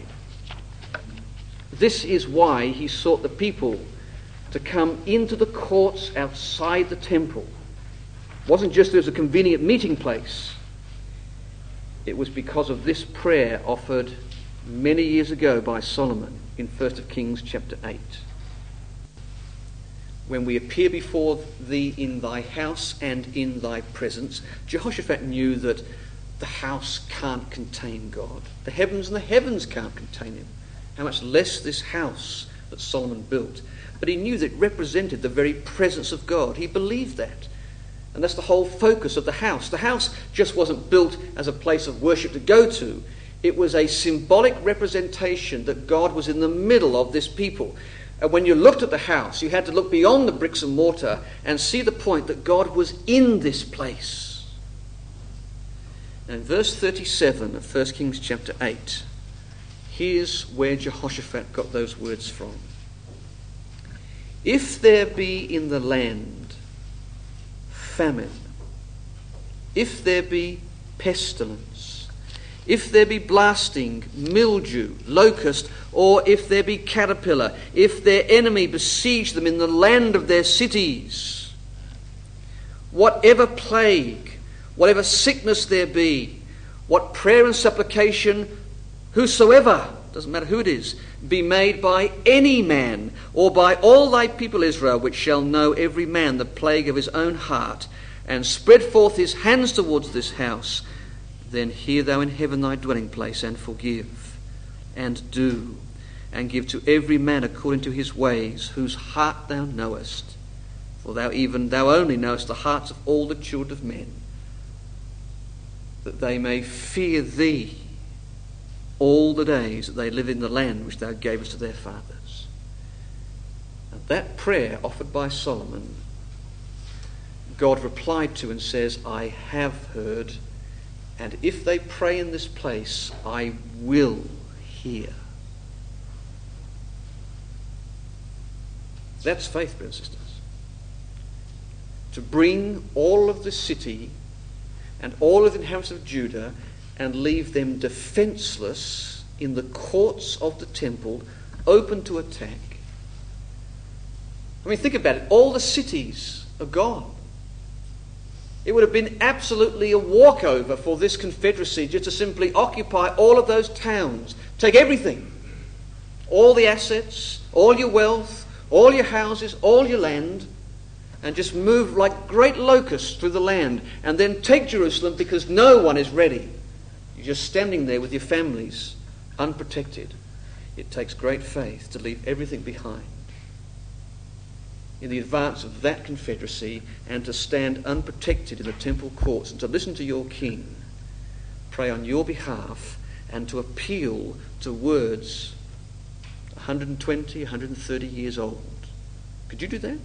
[SPEAKER 1] This is why he sought the people to come into the courts outside the temple. It wasn't just as a convenient meeting place. It was because of this prayer offered many years ago by Solomon in First Kings chapter eight. When we appear before thee in thy house and in thy presence, Jehoshaphat knew that the house can't contain God. The heavens and the heavens can't contain him. How much less this house that Solomon built. But he knew that it represented the very presence of God. He believed that. And that's the whole focus of the house. The house just wasn't built as a place of worship to go to. It was a symbolic representation that God was in the middle of this people. And when you looked at the house, you had to look beyond the bricks and mortar and see the point that God was in this place. And in verse thirty-seven of First Kings chapter eight, here's where Jehoshaphat got those words from. If there be in the land famine, if there be pestilence, if there be blasting, mildew, locust, or if there be caterpillar, if their enemy besiege them in the land of their cities, whatever plague, whatever sickness there be, what prayer and supplication, whosoever, doesn't matter who it is, be made by any man, or by all thy people Israel, which shall know every man the plague of his own heart, and spread forth his hands towards this house, then hear thou in heaven thy dwelling place, and forgive, and do, and give to every man according to his ways, whose heart thou knowest. For thou even, thou only knowest the hearts of all the children of men, that they may fear thee all the days that they live in the land which thou gavest to their fathers. And that prayer offered by Solomon, God replied to and says, I have heard, and if they pray in this place, I will hear. That's faith, brothers and sisters. To bring all of the city and all of the inhabitants of Judah and leave them defenseless in the courts of the temple, open to attack. I mean, think about it. All the cities are gone. It would have been absolutely a walkover for this confederacy just to simply occupy all of those towns, take everything, all the assets, all your wealth, all your houses, all your land, and just move like great locusts through the land, and then take Jerusalem because no one is ready. You're just standing there with your families, unprotected. It takes great faith to leave everything behind in the advance of that confederacy and to stand unprotected in the temple courts and to listen to your king pray on your behalf and to appeal to words one hundred twenty, one hundred thirty years old. Could you do that?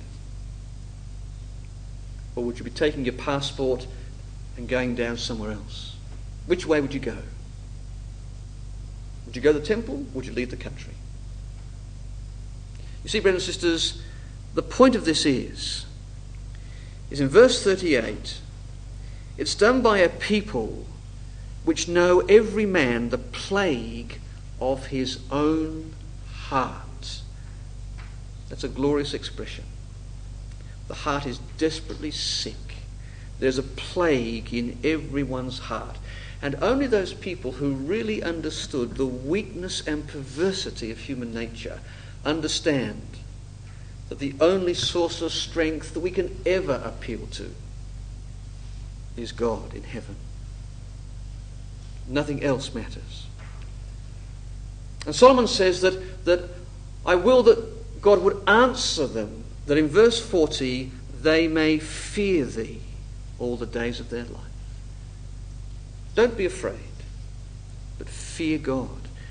[SPEAKER 1] Or would you be taking your passport and going down somewhere else? Which way would you go? Would you go to the temple, or would you leave the country? You see, brothers and sisters, the point of this is, is in verse thirty-eight, it's done by a people which know every man the plague of his own heart. That's a glorious expression. The heart is desperately sick. There's a plague in everyone's heart. And only those people who really understood the weakness and perversity of human nature understand that the only source of strength that we can ever appeal to is God in heaven. Nothing else matters. And Solomon says that, that I will that God would answer them, that in verse forty, they may fear thee all the days of their life. Don't be afraid, but fear God.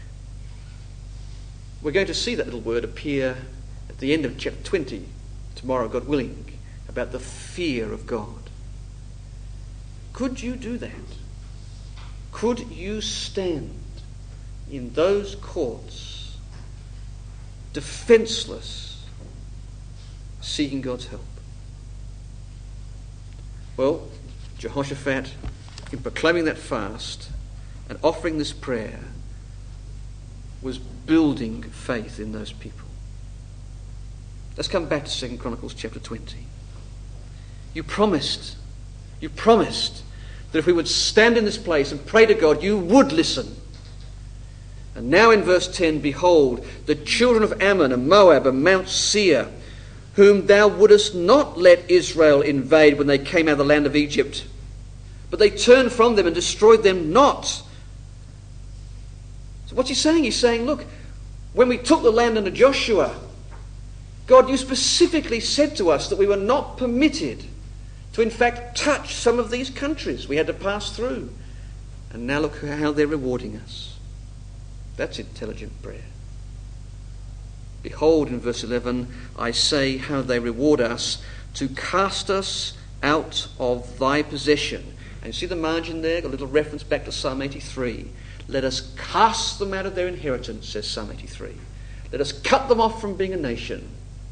[SPEAKER 1] We're going to see that little word appear at the end of chapter twenty, tomorrow, God willing, about the fear of God. Could you do that? Could you stand in those courts, defenseless, seeking God's help? Well, Jehoshaphat, in proclaiming that fast and offering this prayer, was building faith in those people. Let's come back to Second Chronicles chapter twenty. You promised, you promised that if we would stand in this place and pray to God, you would listen. And now in verse ten, behold, the children of Ammon and Moab and Mount Seir, whom thou wouldest not let Israel invade when they came out of the land of Egypt, but they turned from them and destroyed them not. So what's he saying? He's saying, look, when we took the land under Joshua, God, you specifically said to us that we were not permitted to in fact touch some of these countries we had to pass through. And now look how they're rewarding us. That's intelligent prayer. Behold, in verse eleven, I say how they reward us to cast us out of thy possession. And you see the margin there? A little reference back to Psalm eighty-three. Let us cast them out of their inheritance, says Psalm eighty-three. Let us cut them off from being a nation.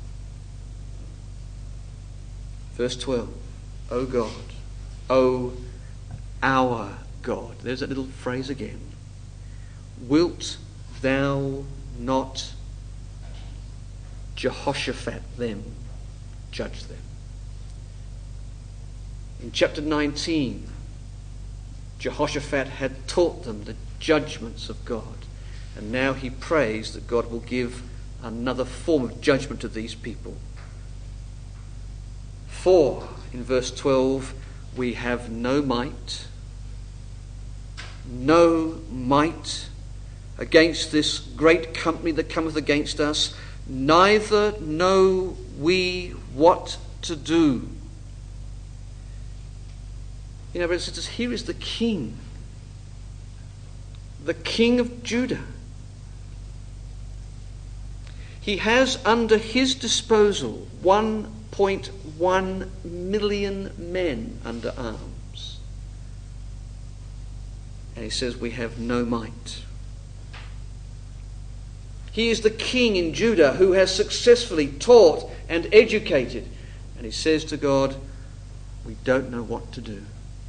[SPEAKER 1] Verse twelve. O God, O our God. There's that little phrase again. Wilt thou not Jehoshaphat them, judge them? In chapter nineteen, Jehoshaphat had taught them the judgments of God, and now he prays that God will give another form of judgment to these people. For, in verse twelve, we have no might, no might against this great company that cometh against us, neither know we what to do. You know, brothers and sisters, here is the king, the king of Judah. He has under his disposal one point one million men under arms. And he says we have no might. He is the king in Judah who has successfully taught and educated. And he says to God, we don't know what to do.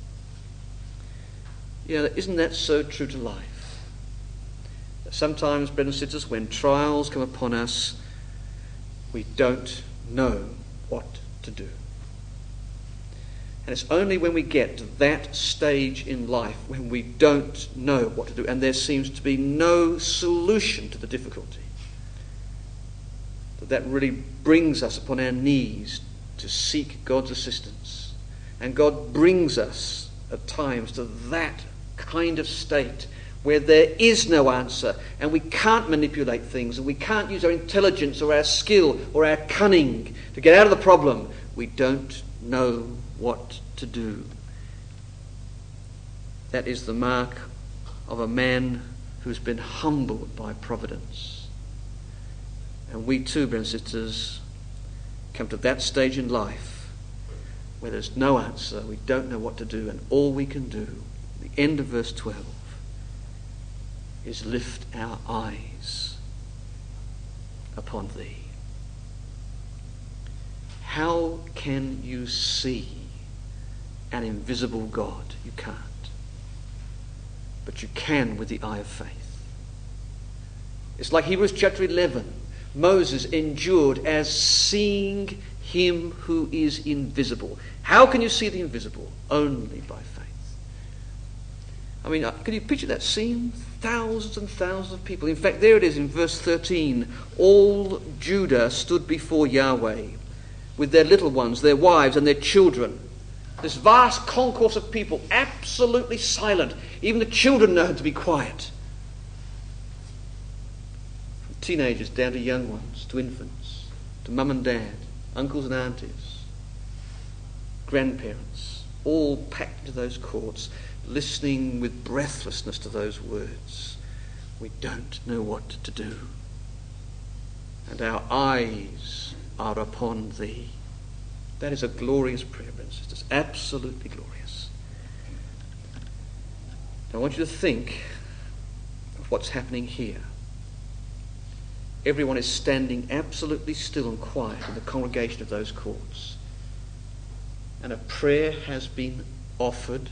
[SPEAKER 1] Yeah, isn't that so true to life? Sometimes, brothers and sisters, when trials come upon us, we don't know what to do. And it's only when we get to that stage in life when we don't know what to do and there seems to be no solution to the difficulty that that really brings us upon our knees to seek God's assistance. And God brings us at times to that kind of state where there is no answer and we can't manipulate things and we can't use our intelligence or our skill or our cunning to get out of the problem. We don't know what to do. That is the mark of a man who's been humbled by providence. And we too, brothers and sisters, come to that stage in life where there's no answer, we don't know what to do, and all we can do, the end of verse twelve, is lift our eyes upon thee. How can you see an invisible God? You can't. But you can with the eye of faith. It's like Hebrews chapter eleven. Moses endured as seeing him who is invisible. How can you see the invisible? Only by faith. I mean, can you picture that scene? Thousands and thousands of people. In fact, there it is in verse thirteen. All Judah stood before Yahweh with their little ones, their wives and their children. This vast concourse of people, absolutely silent. Even the children know to be quiet. From teenagers down to young ones, to infants, to mum and dad, uncles and aunties, grandparents, all packed into those courts, listening with breathlessness to those words. We don't know what to do, and our eyes are upon thee. That is a glorious prayer, brothers and sisters. Absolutely glorious. Now I want you to think of what's happening here. Everyone is standing absolutely still and quiet in the congregation of those courts. And a prayer has been offered,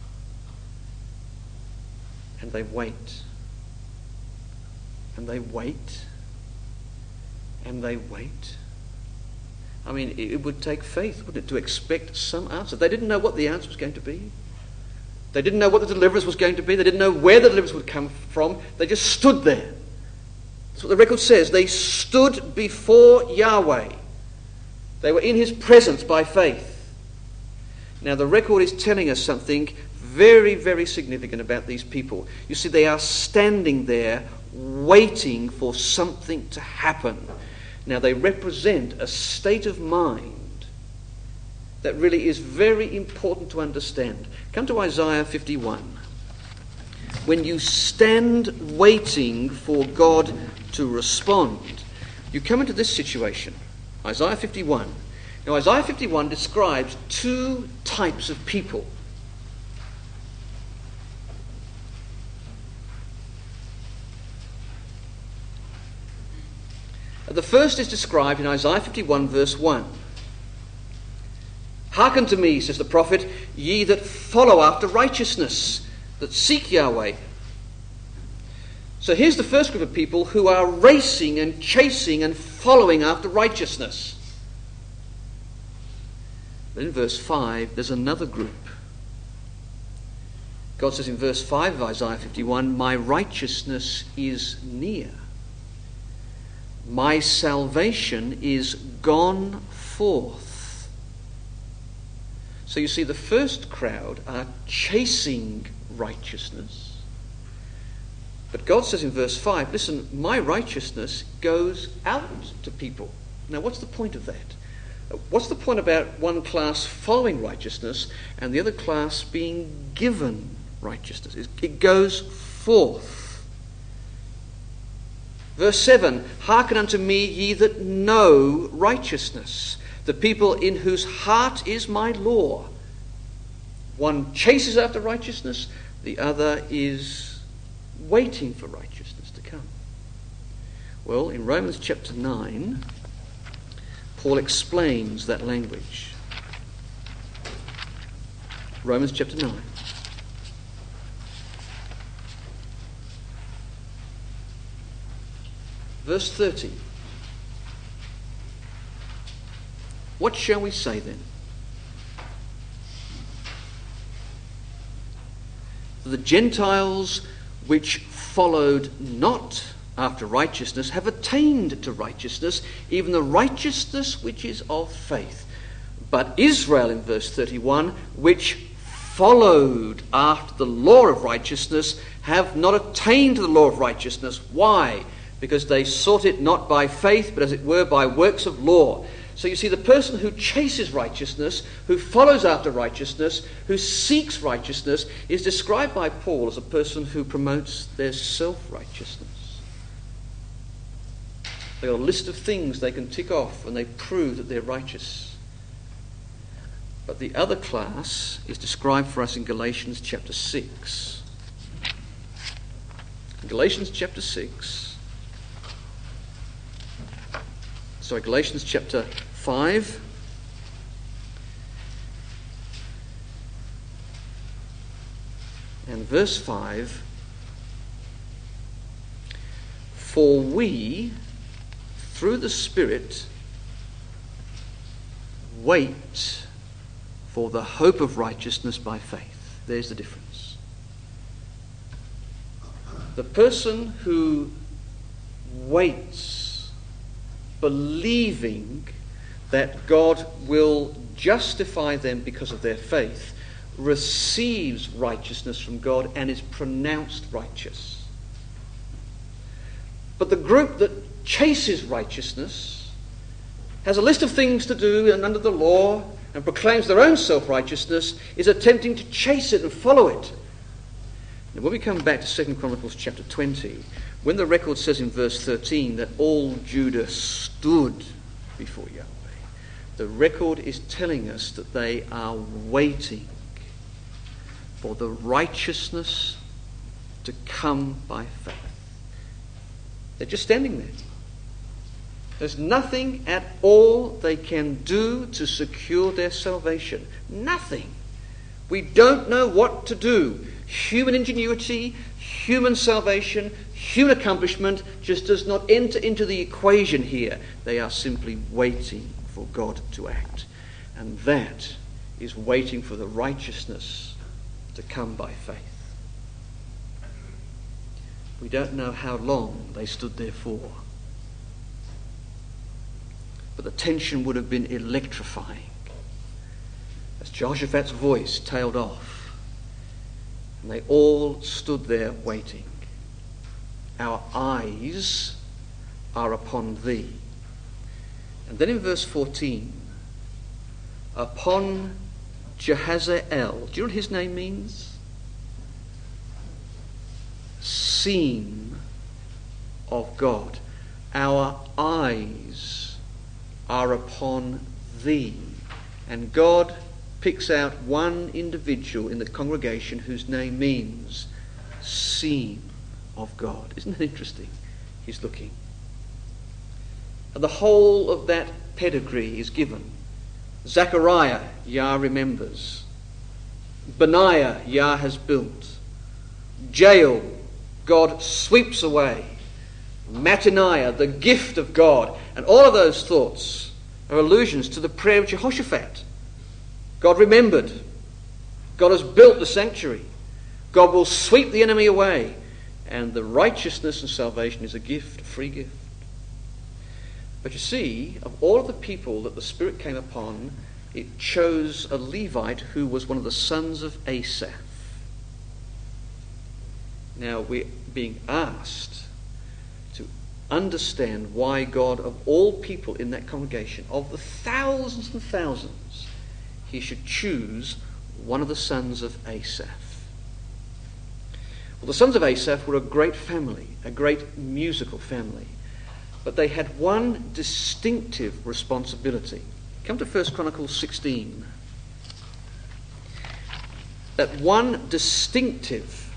[SPEAKER 1] and they wait. And they wait. And they wait. I mean, it would take faith, wouldn't it, to expect some answer. They didn't know what the answer was going to be. They didn't know what the deliverance was going to be. They didn't know where the deliverance would come from. They just stood there. That's what the record says. They stood before Yahweh. They were in his presence by faith. Now, the record is telling us something very, very significant about these people. You see, they are standing there waiting for something to happen. Now, they represent a state of mind that really is very important to understand. Come to Isaiah fifty-one. When you stand waiting for God to respond, you come into this situation. Isaiah fifty-one. Now, Isaiah fifty-one describes two types of people. The first is described in Isaiah fifty-one, verse one. Hearken to me, says the prophet, ye that follow after righteousness, that seek Yahweh. So here's the first group of people who are racing and chasing and following after righteousness. But in verse five, there's another group. God says in verse five of Isaiah fifty-one, my righteousness is near. My salvation is gone forth. So you see, the first crowd are chasing righteousness. But God says in verse five, listen, my righteousness goes out to people. Now, what's the point of that? What's the point about one class following righteousness and the other class being given righteousness? It goes forth. Verse seven, hearken unto me, ye that know righteousness, the people in whose heart is my law. One chases after righteousness, the other is waiting for righteousness to come. Well, in Romans chapter nine, Paul explains that language. Romans chapter nine. Verse thirty. What shall we say then? The Gentiles which followed not after righteousness have attained to righteousness, even the righteousness which is of faith. But Israel, in verse thirty-one, which followed after the law of righteousness, have not attained to the law of righteousness. Why? Because they sought it not by faith, but as it were by works of law. So you see, the person who chases righteousness, who follows after righteousness, who seeks righteousness, is described by Paul as a person who promotes their self-righteousness. They've got a list of things they can tick off and they prove that they're righteous. But the other class is described for us in Galatians chapter six. Galatians chapter six. Sorry, Galatians chapter five. And verse five. For we, through the Spirit, wait for the hope of righteousness by faith. There's the difference. The person who waits, believing that God will justify them because of their faith, receives righteousness from God and is pronounced righteous. But the group that chases righteousness has a list of things to do and under the law and proclaims their own self-righteousness, is attempting to chase it and follow it. Now, when we come back to Second Chronicles chapter twenty, when the record says in verse thirteen that all Judah stood before Yahweh, the record is telling us that they are waiting for the righteousness to come by faith. They're just standing there. There's nothing at all they can do to secure their salvation. Nothing. We don't know what to do. Human ingenuity, human salvation, human accomplishment just does not enter into the equation here. They are simply waiting for God to act. And that is waiting for the righteousness to come by faith. We don't know how long they stood there for, but the tension would have been electrifying as Jehoshaphat's voice tailed off and they all stood there waiting. Our eyes are upon thee. And then in verse fourteen, upon Jehaziel. Do you know what his name means? Seen of God. Our eyes are upon thee. And God picks out one individual in the congregation whose name means seen of God. Isn't that interesting? He's looking. And the whole of that pedigree is given. Zechariah, Yah remembers. Benaiah, Yah has built. Jael, God sweeps away. Mattaniah, the gift of God. And all of those thoughts are allusions to the prayer of Jehoshaphat. God remembered. God has built the sanctuary. God will sweep the enemy away. And the righteousness and salvation is a gift, a free gift. But you see, of all of the people that the Spirit came upon, it chose a Levite who was one of the sons of Asaph. Now, we're being asked to understand why God, of all people in that congregation, of the thousands and thousands, he should choose one of the sons of Asaph. Well, the sons of Asaph were a great family, a great musical family. But they had one distinctive responsibility. Come to First Chronicles sixteen. That one distinctive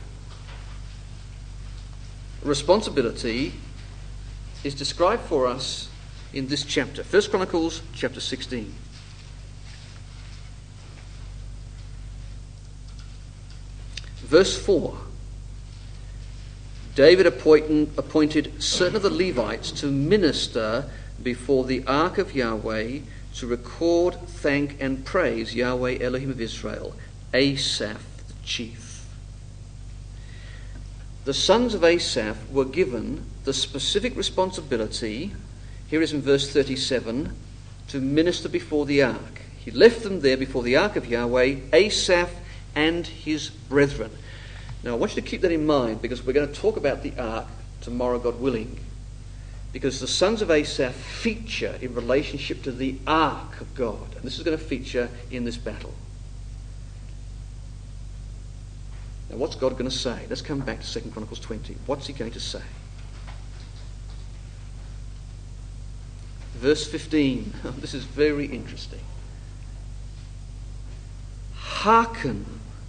[SPEAKER 1] responsibility is described for us in this chapter. First Chronicles chapter sixteen. Verse four. David appointed certain of the Levites to minister before the ark of Yahweh, to record, thank, and praise Yahweh Elohim of Israel, Asaph the chief. The sons of Asaph were given the specific responsibility, here is in verse thirty-seven, to minister before the ark. He left them there before the ark of Yahweh, Asaph and his brethren. Now, I want you to keep that in mind, because we're going to talk about the ark tomorrow, God willing. Because the sons of Asaph feature in relationship to the ark of God. And this is going to feature in this battle. Now, what's God going to say? Let's come back to Second Chronicles twenty. What's he going to say? Verse fifteen. This is very interesting. Hearken,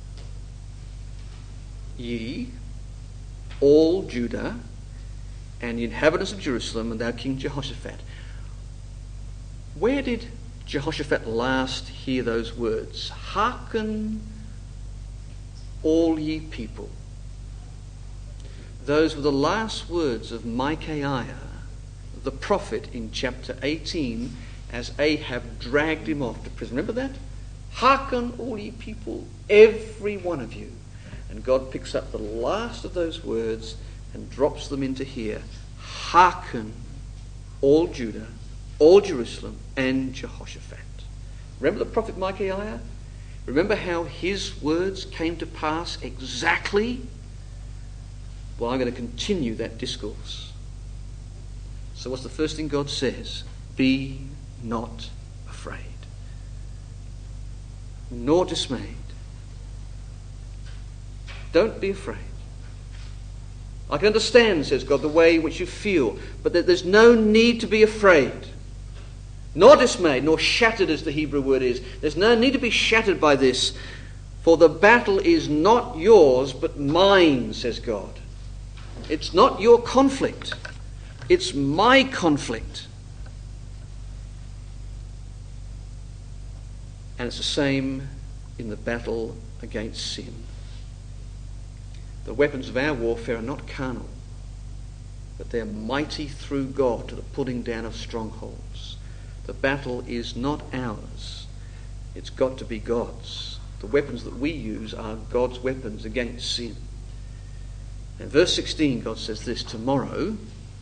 [SPEAKER 1] ye, all Judah, and the inhabitants of Jerusalem, and thou King Jehoshaphat. Where did Jehoshaphat last hear those words? Hearken, all ye people. Those were the last words of Micaiah, the prophet, in chapter eighteen, as Ahab dragged him off to prison. Remember that? Hearken, all ye people, every one of you. And God picks up the last of those words and drops them into here. Hearken, all Judah, all Jerusalem, and Jehoshaphat. Remember the prophet Micaiah? Remember how his words came to pass exactly? Well, I'm going to continue that discourse. So what's the first thing God says? Be not afraid, nor dismayed. Don't be afraid. I can understand, says God, the way in which you feel, but that there's no need to be afraid. Nor dismayed, nor shattered, as the Hebrew word is. There's no need to be shattered by this, for the battle is not yours, but mine, says God. It's not your conflict. It's my conflict. And it's the same in the battle against sin. The weapons of our warfare are not carnal, but they're mighty through God to the pulling down of strongholds. The battle is not ours. It's got to be God's. The weapons that we use are God's weapons against sin. In verse sixteen, God says this, tomorrow,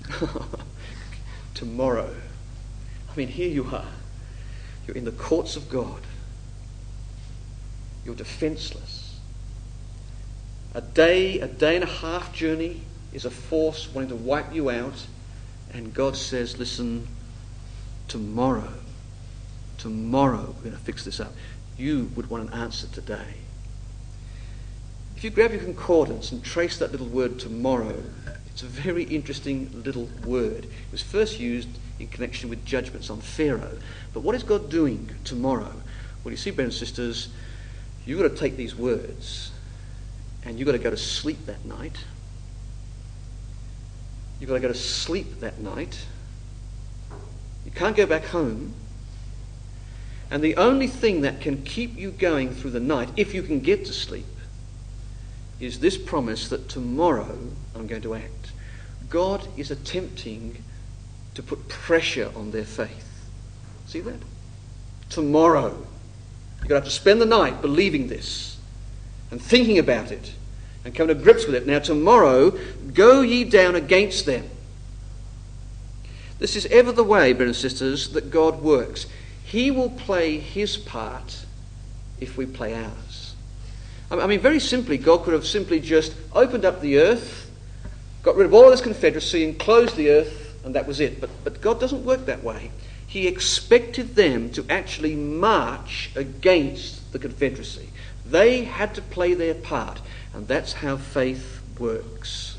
[SPEAKER 1] tomorrow, I mean, here you are. You're in the courts of God. You're defenseless. A day, a day and a half journey is a force wanting to wipe you out. And God says, listen, tomorrow, tomorrow we're going to fix this up. You would want an answer today. If you grab your concordance and trace that little word tomorrow, it's a very interesting little word. It was first used in connection with judgments on Pharaoh. But what is God doing tomorrow? Well, you see, brothers and sisters, you've got to take these words and you've got to go to sleep that night. You've got to go to sleep that night. You can't go back home. And the only thing that can keep you going through the night, if you can get to sleep, is this promise that tomorrow I'm going to act. God is attempting to put pressure on their faith. See that? Tomorrow. You're going to have to spend the night believing this and thinking about it and coming to grips with it. Now tomorrow, go ye down against them. This is ever the way, brothers and sisters, that God works. He will play his part if we play ours. I mean, very simply, God could have simply just opened up the earth, got rid of all this confederacy and closed the earth, and that was it. But, but God doesn't work that way. He expected them to actually march against the confederacy. They had to play their part, and that's how faith works.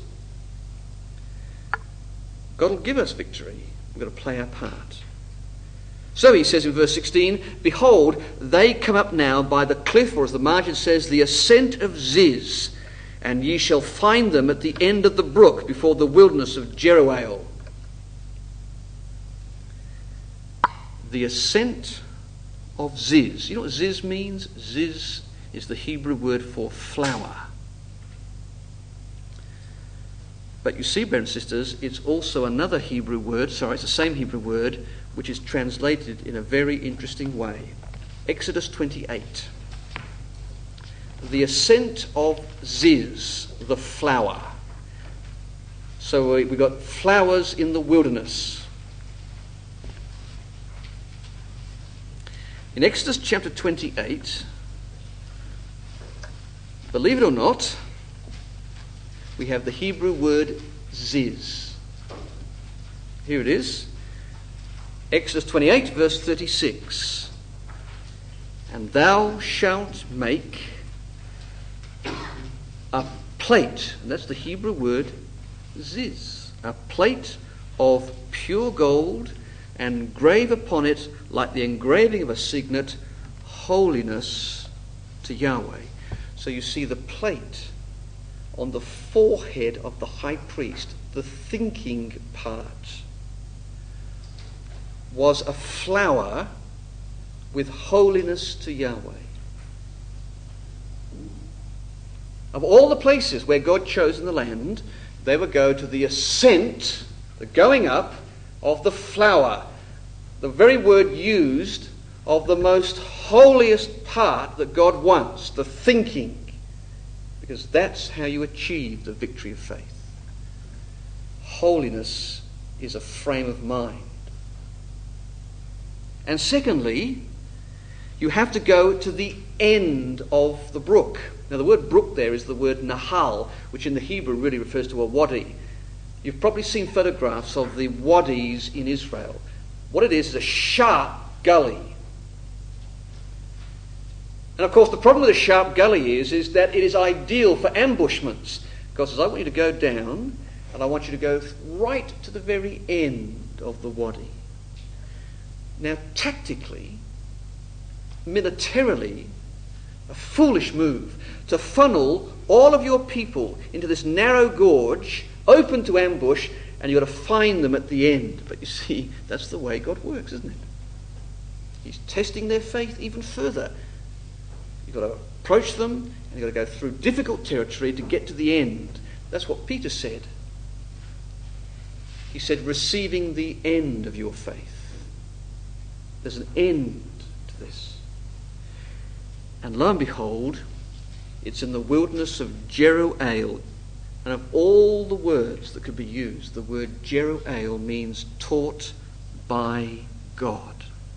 [SPEAKER 1] God will give us victory. We've got to play our part. So he says in verse sixteen, behold, they come up now by the cliff, or as the margin says, the ascent of Ziz, and ye shall find them at the end of the brook before the wilderness of Jeruel. The ascent of Ziz. You know what Ziz means? Ziz is the Hebrew word for flower. But you see, brothers and sisters, it's also another Hebrew word, sorry, it's the same Hebrew word, which is translated in a very interesting way. Exodus twenty-eight. The ascent of Ziz, the flower. So we've got flowers in the wilderness. In Exodus chapter twenty-eight, believe it or not, we have the Hebrew word Ziz. Here it is. Exodus twenty-eight, verse thirty-six. And thou shalt make a plate, and that's the Hebrew word Ziz, a plate of pure gold, and engrave upon it, like the engraving of a signet, holiness to Yahweh. So you see the plate on the forehead of the high priest, the thinking part, was a flower with holiness to Yahweh. Of all the places where God chose in the land, they would go to the ascent, the going up of the flower, the very word used of the most holiest part that God wants, the thinking, because that's how you achieve the victory of faith. Holiness is a frame of mind. And secondly, you have to go to the end of the brook. Now the word brook there is the word nahal, which in the Hebrew really refers to a wadi. You've probably seen photographs of the wadis in Israel. What it is is a sharp gully. And of course the problem with a sharp gully is, is that it is ideal for ambushments. God says, I want you to go down and I want you to go right to the very end of the wadi. Now tactically, militarily, a foolish move to funnel all of your people into this narrow gorge, open to ambush, and you've got to find them at the end. But you see, that's the way God works, isn't it? He's testing their faith even further. You've got to approach them, and you've got to go through difficult territory to get to the end. That's what Peter said. He said, receiving the end of your faith. There's an end to this. And lo and behold, it's in the wilderness of Jeruel. And of all the words that could be used, the word Jeruel means taught by God.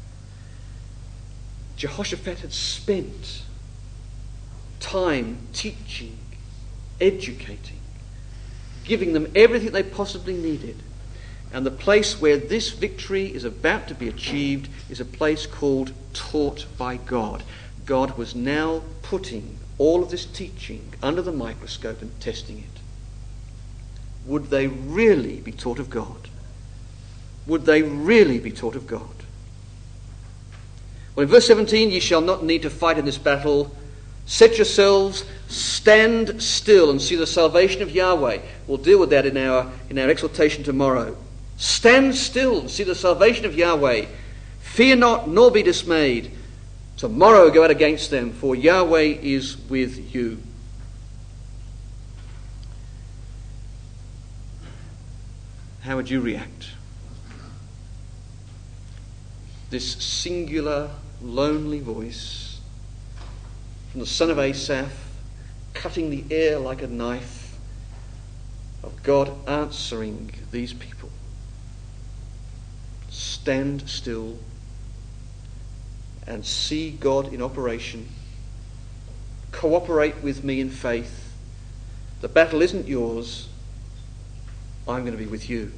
[SPEAKER 1] Jehoshaphat had spent time teaching, educating, giving them everything they possibly needed. And the place where this victory is about to be achieved is a place called taught by God. God was now putting all of this teaching under the microscope and testing it. Would they really be taught of God? Would they really be taught of God? Well, in verse seventeen, ye shall not need to fight in this battle. Set yourselves, stand still and see the salvation of Yahweh. We'll deal with that in our, in our exhortation tomorrow. Stand still and see the salvation of Yahweh. Fear not, nor be dismayed. Tomorrow go out against them, for Yahweh is with you. How would you react? This singular, lonely voice from the son of Asaph, cutting the air like a knife, of God answering these people. Stand still and see God in operation. Cooperate with me in faith. The battle isn't yours. I'm going to be with you.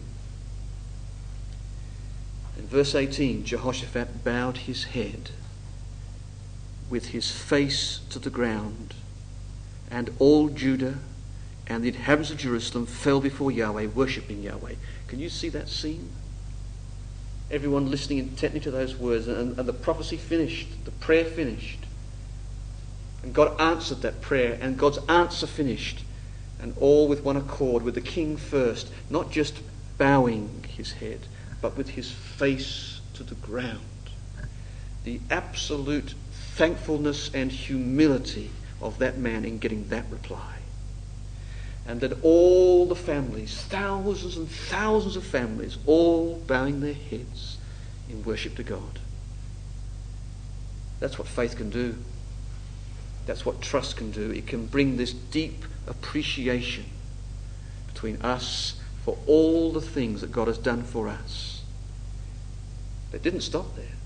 [SPEAKER 1] In verse eighteen, Jehoshaphat bowed his head with his face to the ground, and all Judah and the inhabitants of Jerusalem fell before Yahweh, worshipping Yahweh. Can you see that scene? Everyone listening intently to those words, and, and the prophecy finished, the prayer finished. And God answered that prayer, and God's answer finished. And all with one accord, with the king first, not just bowing his head, but with his face to the ground. The absolute thankfulness and humility of that man in getting that reply. And that all the families, thousands and thousands of families, all bowing their heads in worship to God. That's what faith can do. That's what trust can do. It can bring this deep appreciation between us for all the things that God has done for us. But it didn't stop there.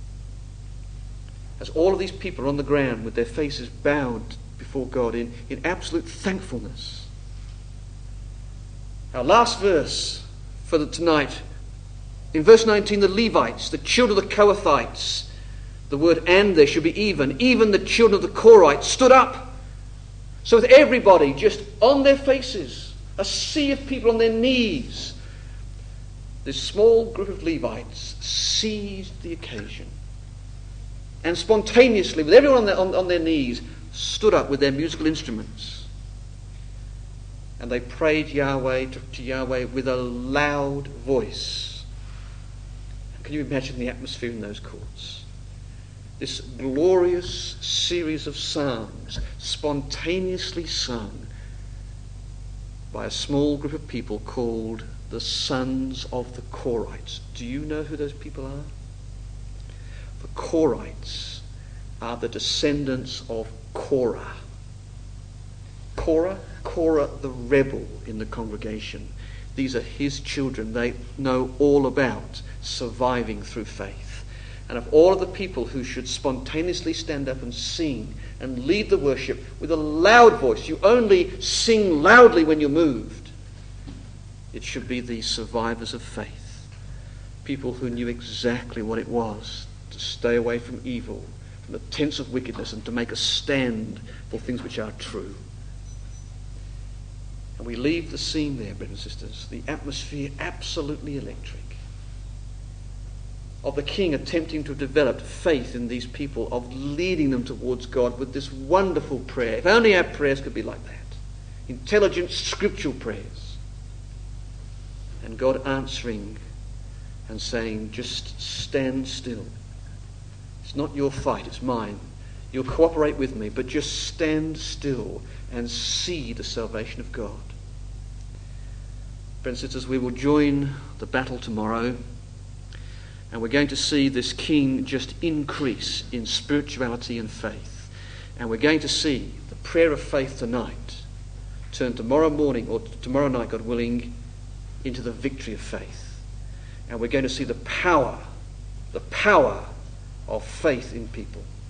[SPEAKER 1] As all of these people are on the ground with their faces bowed before God in, in absolute thankfulness. Our last verse for the, tonight, in verse nineteen, the Levites, the children of the Kohathites, the word and there should be even, even the children of the Korites stood up. So with everybody just on their faces, a sea of people on their knees, this small group of Levites seized the occasion and spontaneously, with everyone on their, on, on their knees, stood up with their musical instruments. And they prayed Yahweh to, to Yahweh with a loud voice. Can you imagine the atmosphere in those courts? This glorious series of psalms spontaneously sung by a small group of people called the sons of the Korites. Do you know who those people are? Korites are the descendants of Korah. Korah, Korah the rebel in the congregation. These are his children. They know all about surviving through faith. And of all of the people who should spontaneously stand up and sing and lead the worship with a loud voice, you only sing loudly when you're moved, it should be the survivors of faith. People who knew exactly what it was to stay away from evil, from the tents of wickedness, and to make a stand for things which are true. And we leave the scene there, brothers and sisters, the atmosphere absolutely electric, of the king attempting to develop faith in these people, of leading them towards God with this wonderful prayer. If only our prayers could be like that. Intelligent scriptural prayers. And God answering and saying, just stand still. It's not your fight, it's mine. You'll cooperate with me, but just stand still and see the salvation of God. Friends and sisters, we will join the battle tomorrow, and we're going to see this king just increase in spirituality and faith. And we're going to see the prayer of faith tonight turn tomorrow morning, or tomorrow night, God willing, into the victory of faith. And we're going to see the power, the power of faith in people.